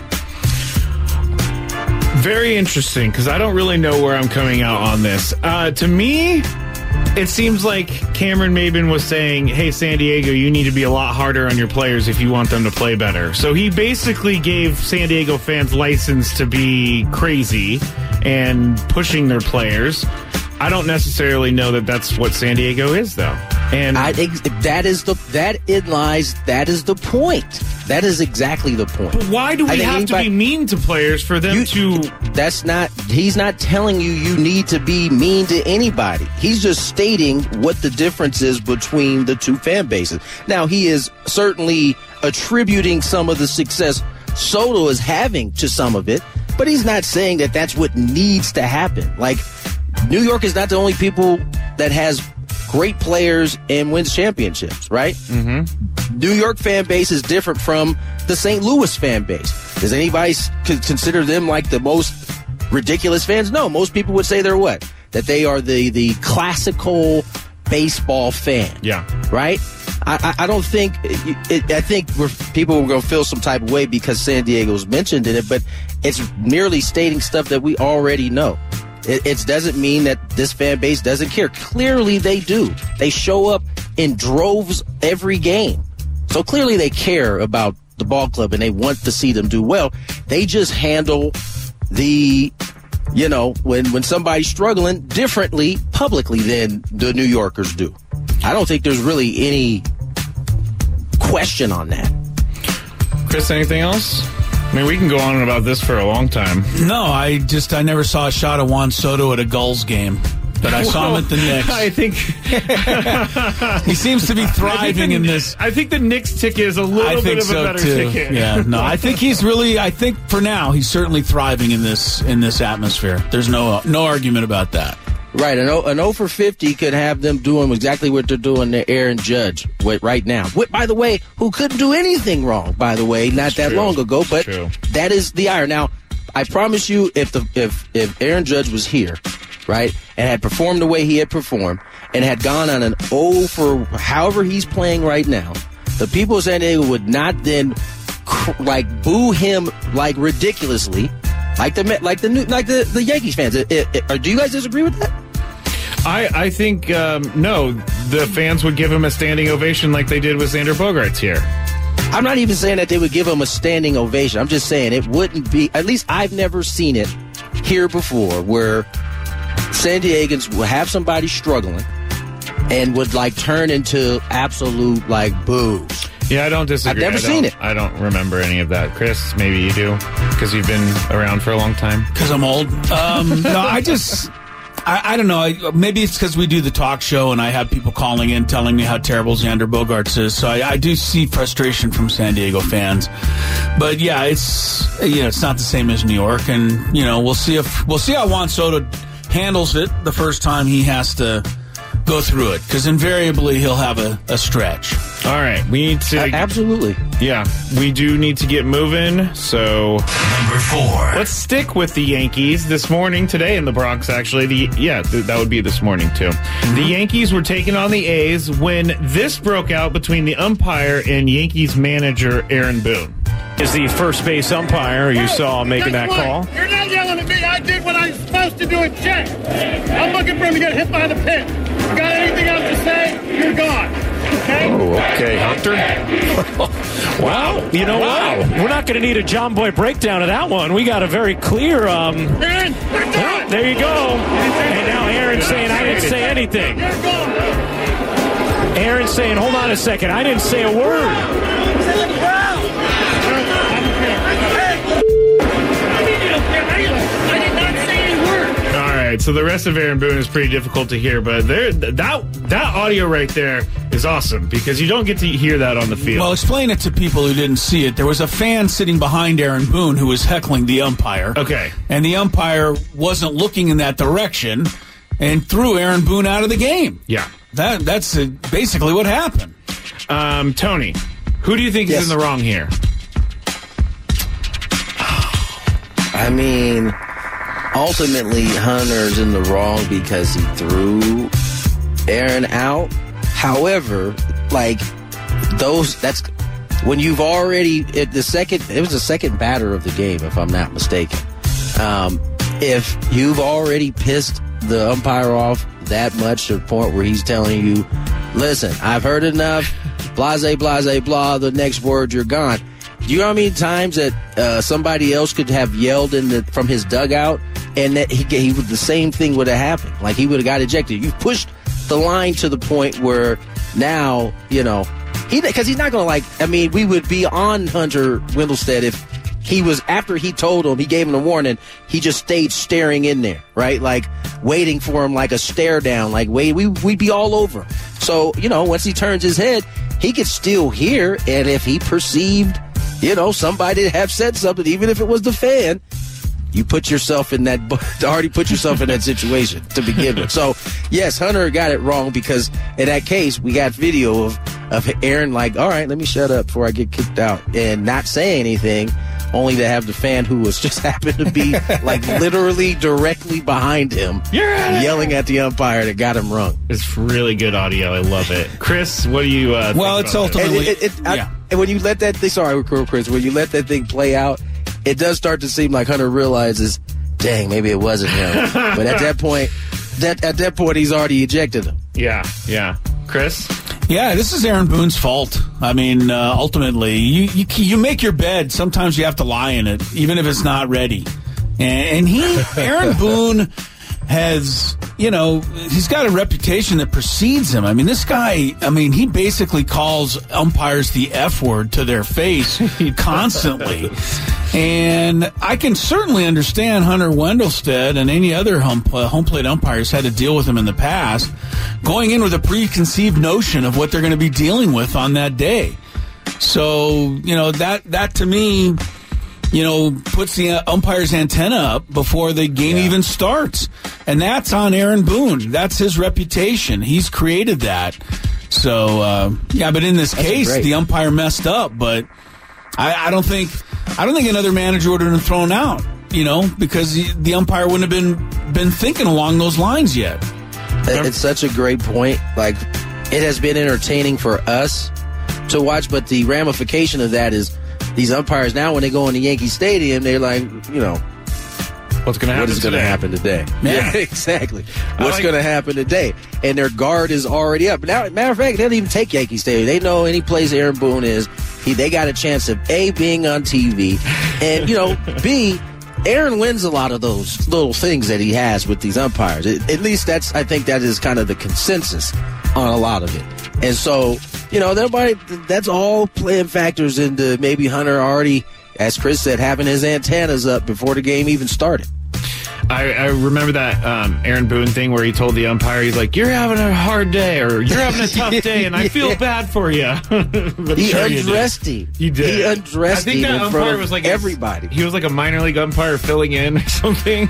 Very interesting, because I don't really know where I'm coming out on this. Uh, to me, it seems like Cameron Maybin was saying, hey, San Diego, you need to be a lot harder on your players if you want them to play better. So he basically gave San Diego fans license to be crazy and pushing their players. I don't necessarily know that that's what San Diego is, though. And I think that is the that it lies. That is the point. That is exactly the point. But why do we have anybody, to be mean to players for them you, to? That's not. He's not telling you you need to be mean to anybody. He's just stating what the difference is between the two fan bases. Now he is certainly attributing some of the success Soto is having to some of it, but he's not saying that that's what needs to happen. Like, New York is not the only people that has great players and wins championships, right? Mm-hmm. New York fan base is different from the Saint Louis fan base. Does anybody consider them like the most ridiculous fans? No, most people would say they're what? That they are the, the classical baseball fan. Yeah. Right? I, I don't think it, it, I think we're, people are going to feel some type of way because San Diego's mentioned in it, but it's merely stating stuff that we already know. It, it doesn't mean that this fan base doesn't care. Clearly they do. They show up in droves every game. So clearly they care about the ball club and they want to see them do well. They just handle the, you know, when, when somebody's struggling differently publicly than the New Yorkers do. I don't think there's really any question on that. Chris, anything else? I mean, we can go on about this for a long time. No, I just, I never saw a shot of Juan Soto at a Gulls game, but I saw well, him at the Knicks. I think he seems to be thriving the, in this. I think the Knicks ticket is a little I bit think of so a better too. ticket. Yeah, no, I think he's really, I think for now, he's certainly thriving in this, in this atmosphere. There's no, no argument about that. Right, an O, an oh for fifty could have them doing exactly what they're doing to Aaron Judge right now. What, by the way, who couldn't do anything wrong, by the way, not that true. long ago. But True. that is the ire. Now, I promise you, if the if if Aaron Judge was here, right, and had performed the way he had performed, and had gone on an O for however he's playing right now, the people of San Diego would not then like boo him like ridiculously. Like the like the new like the, the Yankees fans. It, it, it, do you guys disagree with that? I I think um, no. The fans would give him a standing ovation like they did with Xander Bogaerts here. I'm not even saying that they would give him a standing ovation. I'm just saying it wouldn't be. At least I've never seen it here before, where San Diegans will have somebody struggling and would like turn into absolute like boos. Yeah, I don't disagree. I've never I seen it. I don't remember any of that. Chris, maybe you do, because you've been around for a long time. Because I'm old. Um, no, I just, I, I don't know. I, maybe it's because we do the talk show and I have people calling in telling me how terrible Xander Bogaerts is. So I, I do see frustration from San Diego fans. But yeah, it's you know it's not the same as New York, and you know we'll see if we'll see how Juan Soto handles it the first time he has to go through it, because invariably he'll have a, a stretch. All right, we need to... Uh, absolutely. Yeah, we do need to get moving, so... Number four. Let's stick with the Yankees this morning, today in the Bronx, actually. The Yeah, th- that would be this morning, too. Mm-hmm. The Yankees were taking on the A's when this broke out between the umpire and Yankees manager Aaron Boone. Is the first base umpire you hey, saw making that what? call? You're not yelling at me. I did what I was supposed to do in check. I'm looking for him to get hit by the pitch. You got anything else to say? You're gone. Okay? Oh, okay, Hunter. Wow. You know wow. what? We're not going to need a John Boy breakdown of that one. We got a very clear... Um, Aaron, you're done. There you go. And now Aaron's saying I didn't say anything. You're gone. Aaron's saying, hold on a second. I didn't say a word. All right, so the rest of Aaron Boone is pretty difficult to hear, but there, that that audio right there is awesome because you don't get to hear that on the field. Well, explain it to people who didn't see it. There was a fan sitting behind Aaron Boone who was heckling the umpire. Okay. And the umpire wasn't looking in that direction and threw Aaron Boone out of the game. Yeah. That That's uh, basically what happened. Um, Tony, who do you think Yes. is in the wrong here? I mean, ultimately, Hunter's in the wrong because he threw Aaron out. However, like those. That's when you've already it, the second. It was the second batter of the game, if I'm not mistaken. Um, if you've already pissed the umpire off that much to the point where he's telling you, "Listen, I've heard enough. Blase, blase, blah. The next word, you're gone." Do you know how many times that uh, somebody else could have yelled in the, from his dugout, and that he, he would the same thing would have happened? Like he would have got ejected. You've pushed the line to the point where now you know he because he's not going to like. I mean, we would be on Hunter Wendelstedt if he was after he told him he gave him a warning. He just stayed staring in there, right? Like waiting for him, like a stare down. Like wait, we we'd be all over. So you know, once he turns his head, he could still hear, and if he perceived. You know, somebody have said something, even if it was the fan, you put yourself in that, already put yourself in that situation to begin with. So, yes, Hunter got it wrong because in that case, we got video of, of Aaron like, all right, let me shut up before I get kicked out and not say anything, only to have the fan who was just happened to be like literally directly behind him yelling at the umpire that got him wrong. It's really good audio. I love it. Chris, what do you uh, Well, it's ultimately... It, it, it, yeah. I, and when you let that thing, sorry, Chris, when you let that thing play out, it does start to seem like Hunter realizes, dang, maybe it wasn't him. But at that point, that at that point, he's already ejected him. Yeah, yeah. Chris? Yeah, this is Aaron Boone's fault. I mean, uh, ultimately, you, you you make your bed. Sometimes you have to lie in it, even if it's not ready. And, and he, Aaron Boone, has, you know, he's got a reputation that precedes him. I mean, this guy, I mean, he basically calls umpires the F word to their face constantly. And I can certainly understand Hunter Wendelstedt and any other home, uh, home plate umpires had to deal with him in the past, going in with a preconceived notion of what they're going to be dealing with on that day. So, you know, that, that to me, you know, puts the uh, umpire's antenna up before the game yeah. even starts. And that's on Aaron Boone. That's his reputation. He's created that. So, uh, yeah, but in this that's case, great. the umpire messed up. But I, I don't think I don't think another manager would have been thrown out, you know, because the, the umpire wouldn't have been, been thinking along those lines yet. It's such a great point. Like, it has been entertaining for us to watch, but the ramification of that is these umpires now, when they go in the Yankee Stadium, they're like, you know, what's going to happen? What is going to happen today? Yeah, exactly. What's like, going to happen today? And their guard is already up. Now, matter of fact, they don't even take Yankee Stadium. They know any place Aaron Boone is, he they got a chance of A, being on T V, and you know, B, Aaron wins a lot of those little things that he has with these umpires. It, at least that's, I think that is kind of the consensus on a lot of it. And so, you know, everybody, that's all playing factors into maybe Hunter already, as Chris said, having his antennas up before the game even started. I, I remember that um, Aaron Boone thing where he told the umpire, he's like, you're having a hard day or you're having a tough day and I feel yeah. bad for you. He sure undressed him. He did. He undressed I think him that in front umpire of was like everybody. A, he was like a minor league umpire filling in or something.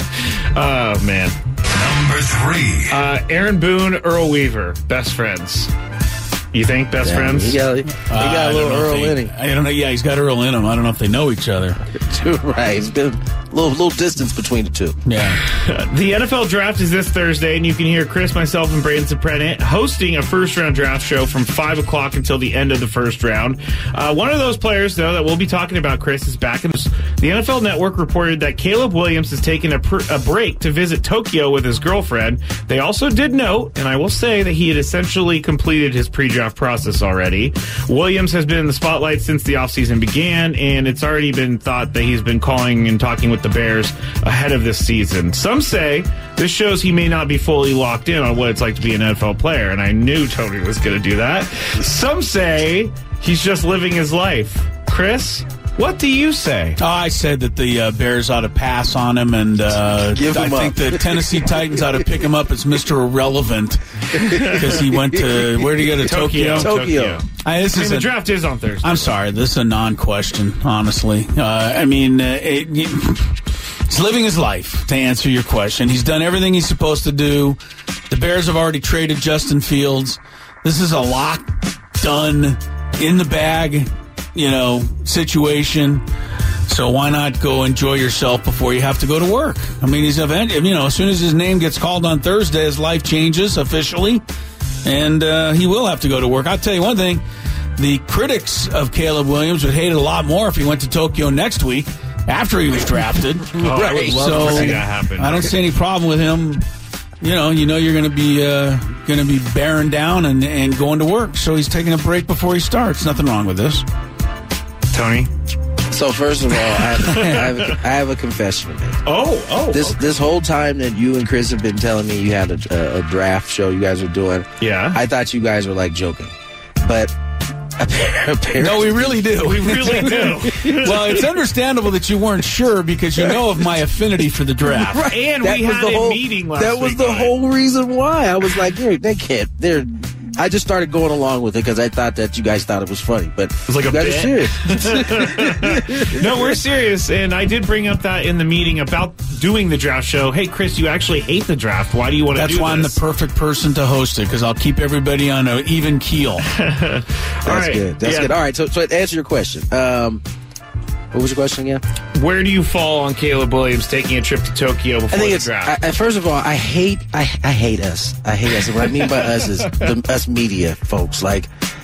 Oh, man. Number three. Uh, Aaron Boone, Earl Weaver, best friends. You think best yeah, friends? He got, he got uh, a little Earl in him. I don't know. Yeah, he's got Earl in him. I don't know if they know each other. Right. It's been a little, little distance between the two. Yeah. The N F L draft is this Thursday, and you can hear Chris, myself, and Braden Soprano hosting a first-round draft show from five o'clock until the end of the first round. Uh, one of those players, though, that we'll be talking about, Chris, is back in the, the N F L Network reported that Caleb Williams has taken a, pr- a break to visit Tokyo with his girlfriend. They also did note, and I will say, that he had essentially completed his pre-draft process already. Williams has been in the spotlight since the offseason began, and it's already been thought that he's been calling and talking with the Bears ahead of this season. Some say this shows he may not be fully locked in on what it's like to be an N F L player, and I knew Tony was going to do that. Some say he's just living his life. Chris, what do you say? Oh, I said that the uh, Bears ought to pass on him, and uh, Give him I think up. the Tennessee Titans ought to pick him up as Mister Irrelevant because he went to, where did he go to, Tokyo? Tokyo. Tokyo. I, this I mean, is the a, draft is on Thursday. I'm sorry, this is a non-question, honestly. Uh, I mean, uh, it, he's living his life, to answer your question. He's done everything he's supposed to do. The Bears have already traded Justin Fields. This is a lock, done, in the bag, you know, situation. So why not go enjoy yourself before you have to go to work? I mean, he's event, you know, as soon as his name gets called on Thursday, his life changes officially. and uh, he will have to go to work. I'll tell you one thing. The critics of Caleb Williams would hate it a lot more if he went to Tokyo next week after he was drafted. Oh, I would love so to see that happen. I don't see any problem with him. You know, you know you're going to be uh, going to be bearing down and, and going to work. So he's taking a break before he starts. Nothing wrong with this. Tony? So first of all, I have, I have, a, I have a confession to make. Oh, oh. This okay. this whole time that you and Chris have been telling me you had a, a, a draft show you guys were doing, yeah, I thought you guys were like joking, but apparently, no, we really do. We really do. Well, it's understandable that you weren't sure because you know of my affinity for the draft, right. And that we was had the a whole, meeting last That was week the on whole it. reason why I was like, they they can't. They're. I just started going along with it because I thought that you guys thought it was funny, but it was like you a guys bit. are serious. No, we're serious, and I did bring up that in the meeting about doing the draft show. Hey, Chris, you actually hate the draft. Why do you want to do this? That's why I'm the perfect person to host it because I'll keep everybody on an even keel. That's right. good. That's Yeah. good. All right, so, so to answer your question, um, what was your question again? Where do you fall on Caleb Williams taking a trip to Tokyo before I think the it's. draft? I, I, first of all, I hate. I, I hate us. I hate us. And what I mean by us is the us media folks. Like,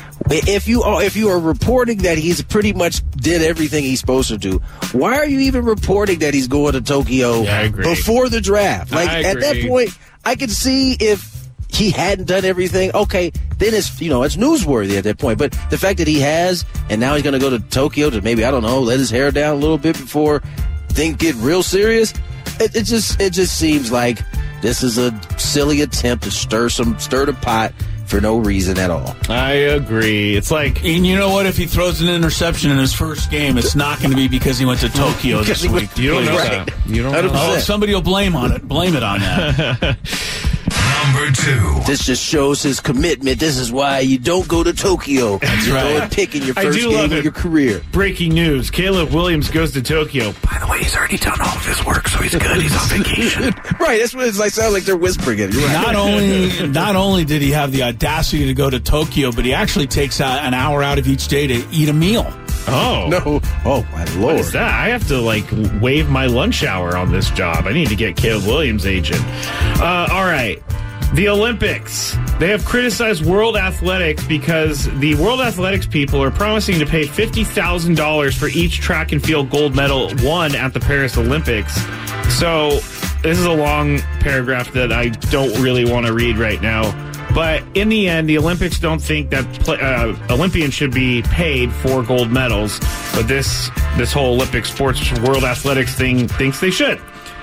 if you are if you are reporting that he's pretty much did everything he's supposed to do, why are you even reporting that he's going to Tokyo Yeah, I agree. before the draft? Like I at that agree. point, I could see if he hadn't done everything. Okay, then it's you know it's newsworthy at that point. But the fact that he has, and now he's going to go to Tokyo to maybe I don't know, let his hair down a little bit before things get real serious. It, it just it just seems like this is a silly attempt to stir some stir the pot for no reason at all. I agree. It's like, and you know what? If he throws an interception in his first game, it's not going to be because he went to Tokyo this week. you don't know Right. that. You don't know. Oh, somebody will blame on it. Blame it on that. Number two. This just shows his commitment. This is why you don't go to Tokyo. That's you right. Go and pick in your I first do game love of it. your career. Breaking news. Caleb Williams goes to Tokyo. By the way, he's already done all of his work, so he's good. He's on vacation. Right, that's what it's like. Sounds like they're whispering it. You're right. Not only not only did he have the audacity to go to Tokyo, but he actually takes out an hour out of each day to eat a meal. Oh. No. Oh, my Lord. What is that? I have to, like, waive my lunch hour on this job. I need to get Caleb Williams' agent. Uh, all right. The Olympics. They have criticized World Athletics because the World Athletics people are promising to pay fifty thousand dollars for each track and field gold medal won at the Paris Olympics. So this is a long paragraph that I don't really want to read right now. But in the end, the Olympics don't think that play, uh, Olympians should be paid for gold medals. But this this whole Olympic sports World Athletics thing thinks they should.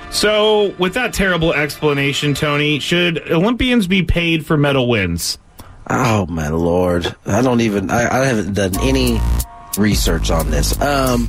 So, with that terrible explanation, Tony, should Olympians be paid for medal wins? Oh, my Lord. I don't even, I, I haven't done any research on this. Um,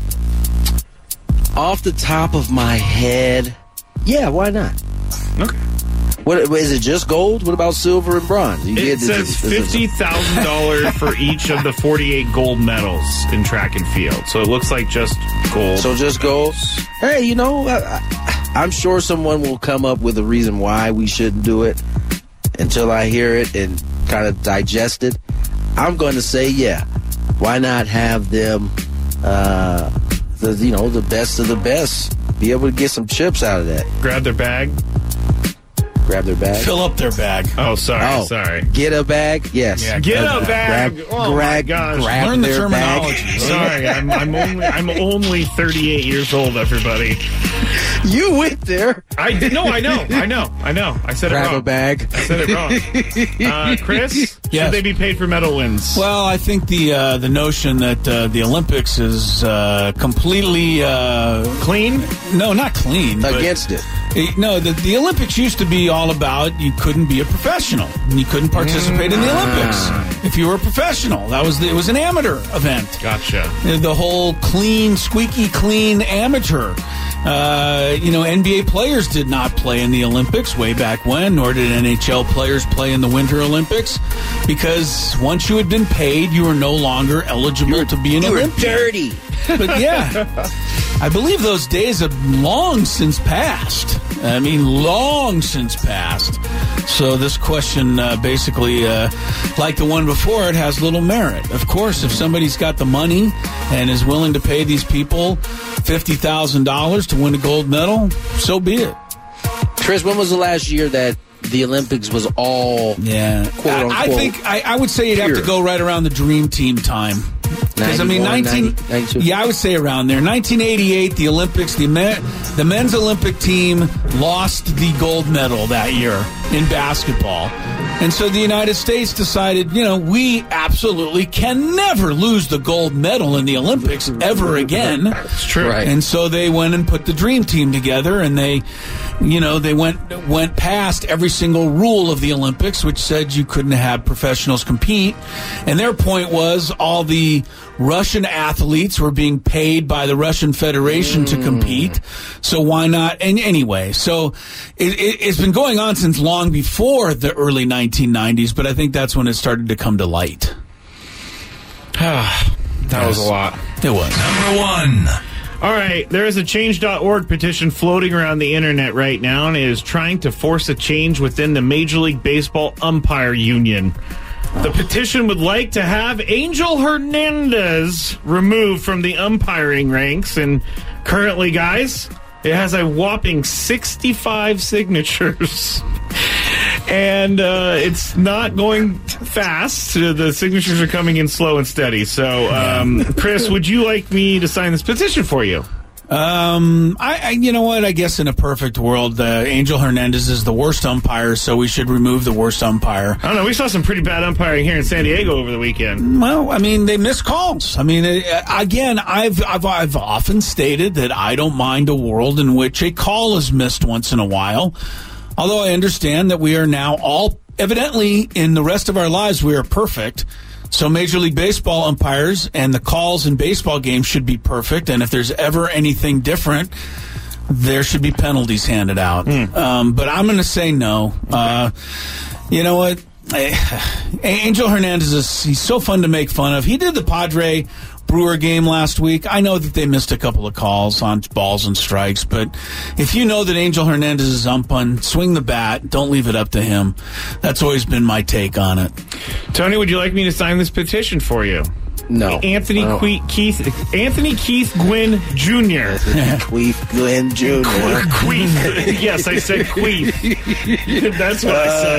off the top of my head, yeah, why not? Okay. What is it? Just gold? What about silver and bronze? You It get- says this- this is- fifty thousand dollars for each of the forty-eight gold medals in track and field. So it looks like just gold. So just gold. Hey, you know, I, I, I'm sure someone will come up with a reason why we shouldn't do it. Until I hear it and kind of digest it, I'm going to say, yeah, why not have them, uh, the you know, the best of the best, be able to get some chips out of that. Grab their bag. Grab their bag. Fill up their bag. Oh, sorry, Oh, sorry. Get a bag? Yes. Yeah, Get grab a that. bag. Grab, oh my grab, gosh. grab Learn the their terminology. bag. Sorry, I'm, I'm only I'm only thirty-eight years old. Everybody, You went there. I did. No, I know, I know, I know. I said Grab it wrong. a bag. I said it wrong. Uh, Chris, Yes. should they be paid for medal wins? Well, I think the uh, the notion that uh, the Olympics is uh, completely uh, Clean? no, not clean, but- Against it. Eh, No, the, the Olympics used to be all about you couldn't be a professional. You couldn't participate in the Olympics if you were a professional. That was the, it was an amateur event. Gotcha. The whole clean, squeaky clean amateur. Uh, you know, N B A players did not play in the Olympics way back when, nor did N H L players play in the Winter Olympics, because once you had been paid, you were no longer eligible to be an You were Olympian. dirty. But yeah, I believe those days have long since passed. I mean, long since passed. So this question uh, basically, uh, like the one before, it has little merit. Of course, if somebody's got the money and is willing to pay these people fifty thousand dollars to win a gold medal, so be it. Chris, when was the last year that the Olympics was all yeah. quote I, unquote. I think I, I would say you'd pure. have to go right around the Dream Team time. Because I mean, nineteen. ninety, yeah, I would say around there. nineteen eighty-eight, the Olympics, the men, the men's Olympic team lost the gold medal that year in basketball, and so the United States decided, you know, we absolutely can never lose the gold medal in the Olympics ever again. It's true, right? And so they went and put the Dream Team together, and they, you know, they went went past every single rule of the Olympics, which said you couldn't have professionals compete, and their point was all the Russian athletes were being paid by the Russian Federation mm. to compete, so why not? And anyway, so it, it, it's been going on since long before the early nineteen nineties, but I think that's when it started to come to light. that yes. was a lot. It was. Number one. All right, there is a change dot org petition floating around the internet right now, and it is trying to force a change within the Major League Baseball Umpire Union. The petition would like to have Angel Hernandez removed from the umpiring ranks, and currently, guys, it has a whopping sixty-five signatures. And uh, it's not going fast. The signatures are coming in slow and steady. So, um, Chris, would you like me to sign this petition for you? Um, I, I, you know what? I guess in a perfect world, uh, Angel Hernandez is the worst umpire, so we should remove the worst umpire. I don't know. We saw some pretty bad umpiring here in San Diego over the weekend. Well, I mean, they miss calls. I mean, it, again, I've, I've I've often stated that I don't mind a world in which a call is missed once in a while. Although I understand that we are now all evidently in the rest of our lives we are perfect. So Major League Baseball umpires and the calls in baseball games should be perfect. And if there's ever anything different, there should be penalties handed out. Mm. Um, but I'm going to say no. Uh, you know what? Angel Hernandez is he's so fun to make fun of. He did the Padre Brewer game last week. I know that they missed a couple of calls on balls and strikes, but if you know that Angel Hernandez is umpiring, swing the bat. Don't leave it up to him. That's always been my take on it. Tony, would you like me to sign this petition for you? No. Anthony no. Que- Keith Anthony Keith Gwynn Junior Queef Gwynn Junior Queef. Yes, I said Queef. That's what uh,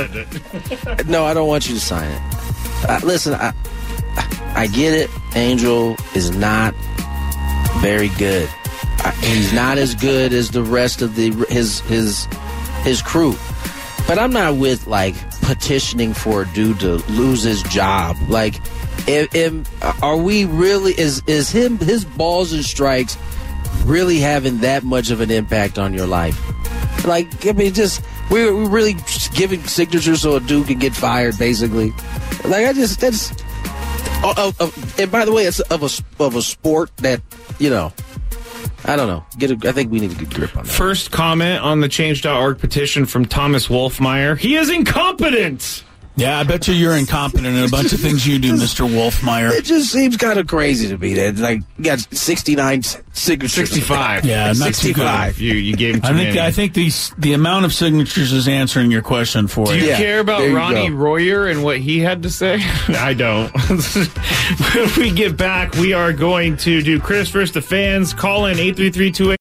I said. No, I don't want you to sign it. Uh, listen, I I get it. Angel is not very good. I, he's not as good as the rest of the his his his crew. But I'm not with like petitioning for a dude to lose his job. Like, if, if, are we really is is him his balls and strikes really having that much of an impact on your life? Like, I mean, just we're, we're really just giving signatures so a dude can get fired, basically. Like, I just that's. Uh, uh, and by the way, it's of a of a sport that, you know, I don't know. Get a, I think we need a good grip on that. First comment on the change dot org petition from Thomas Wolfmeyer. He is incompetent. Yeah, I bet you you're incompetent in a bunch of things you do, Mister Wolfmeyer. It just seems kind of crazy to me that like you got sixty-nine signatures. sixty-five. Yeah, not sixty-five. too good. You you gave him too I think many. I think the the amount of signatures is answering your question for Do you. you Yeah, care about you Ronnie go. Royer and what he had to say? I don't. When we get back, we are going to do Chris versus the fans. Call in eight three three two eight.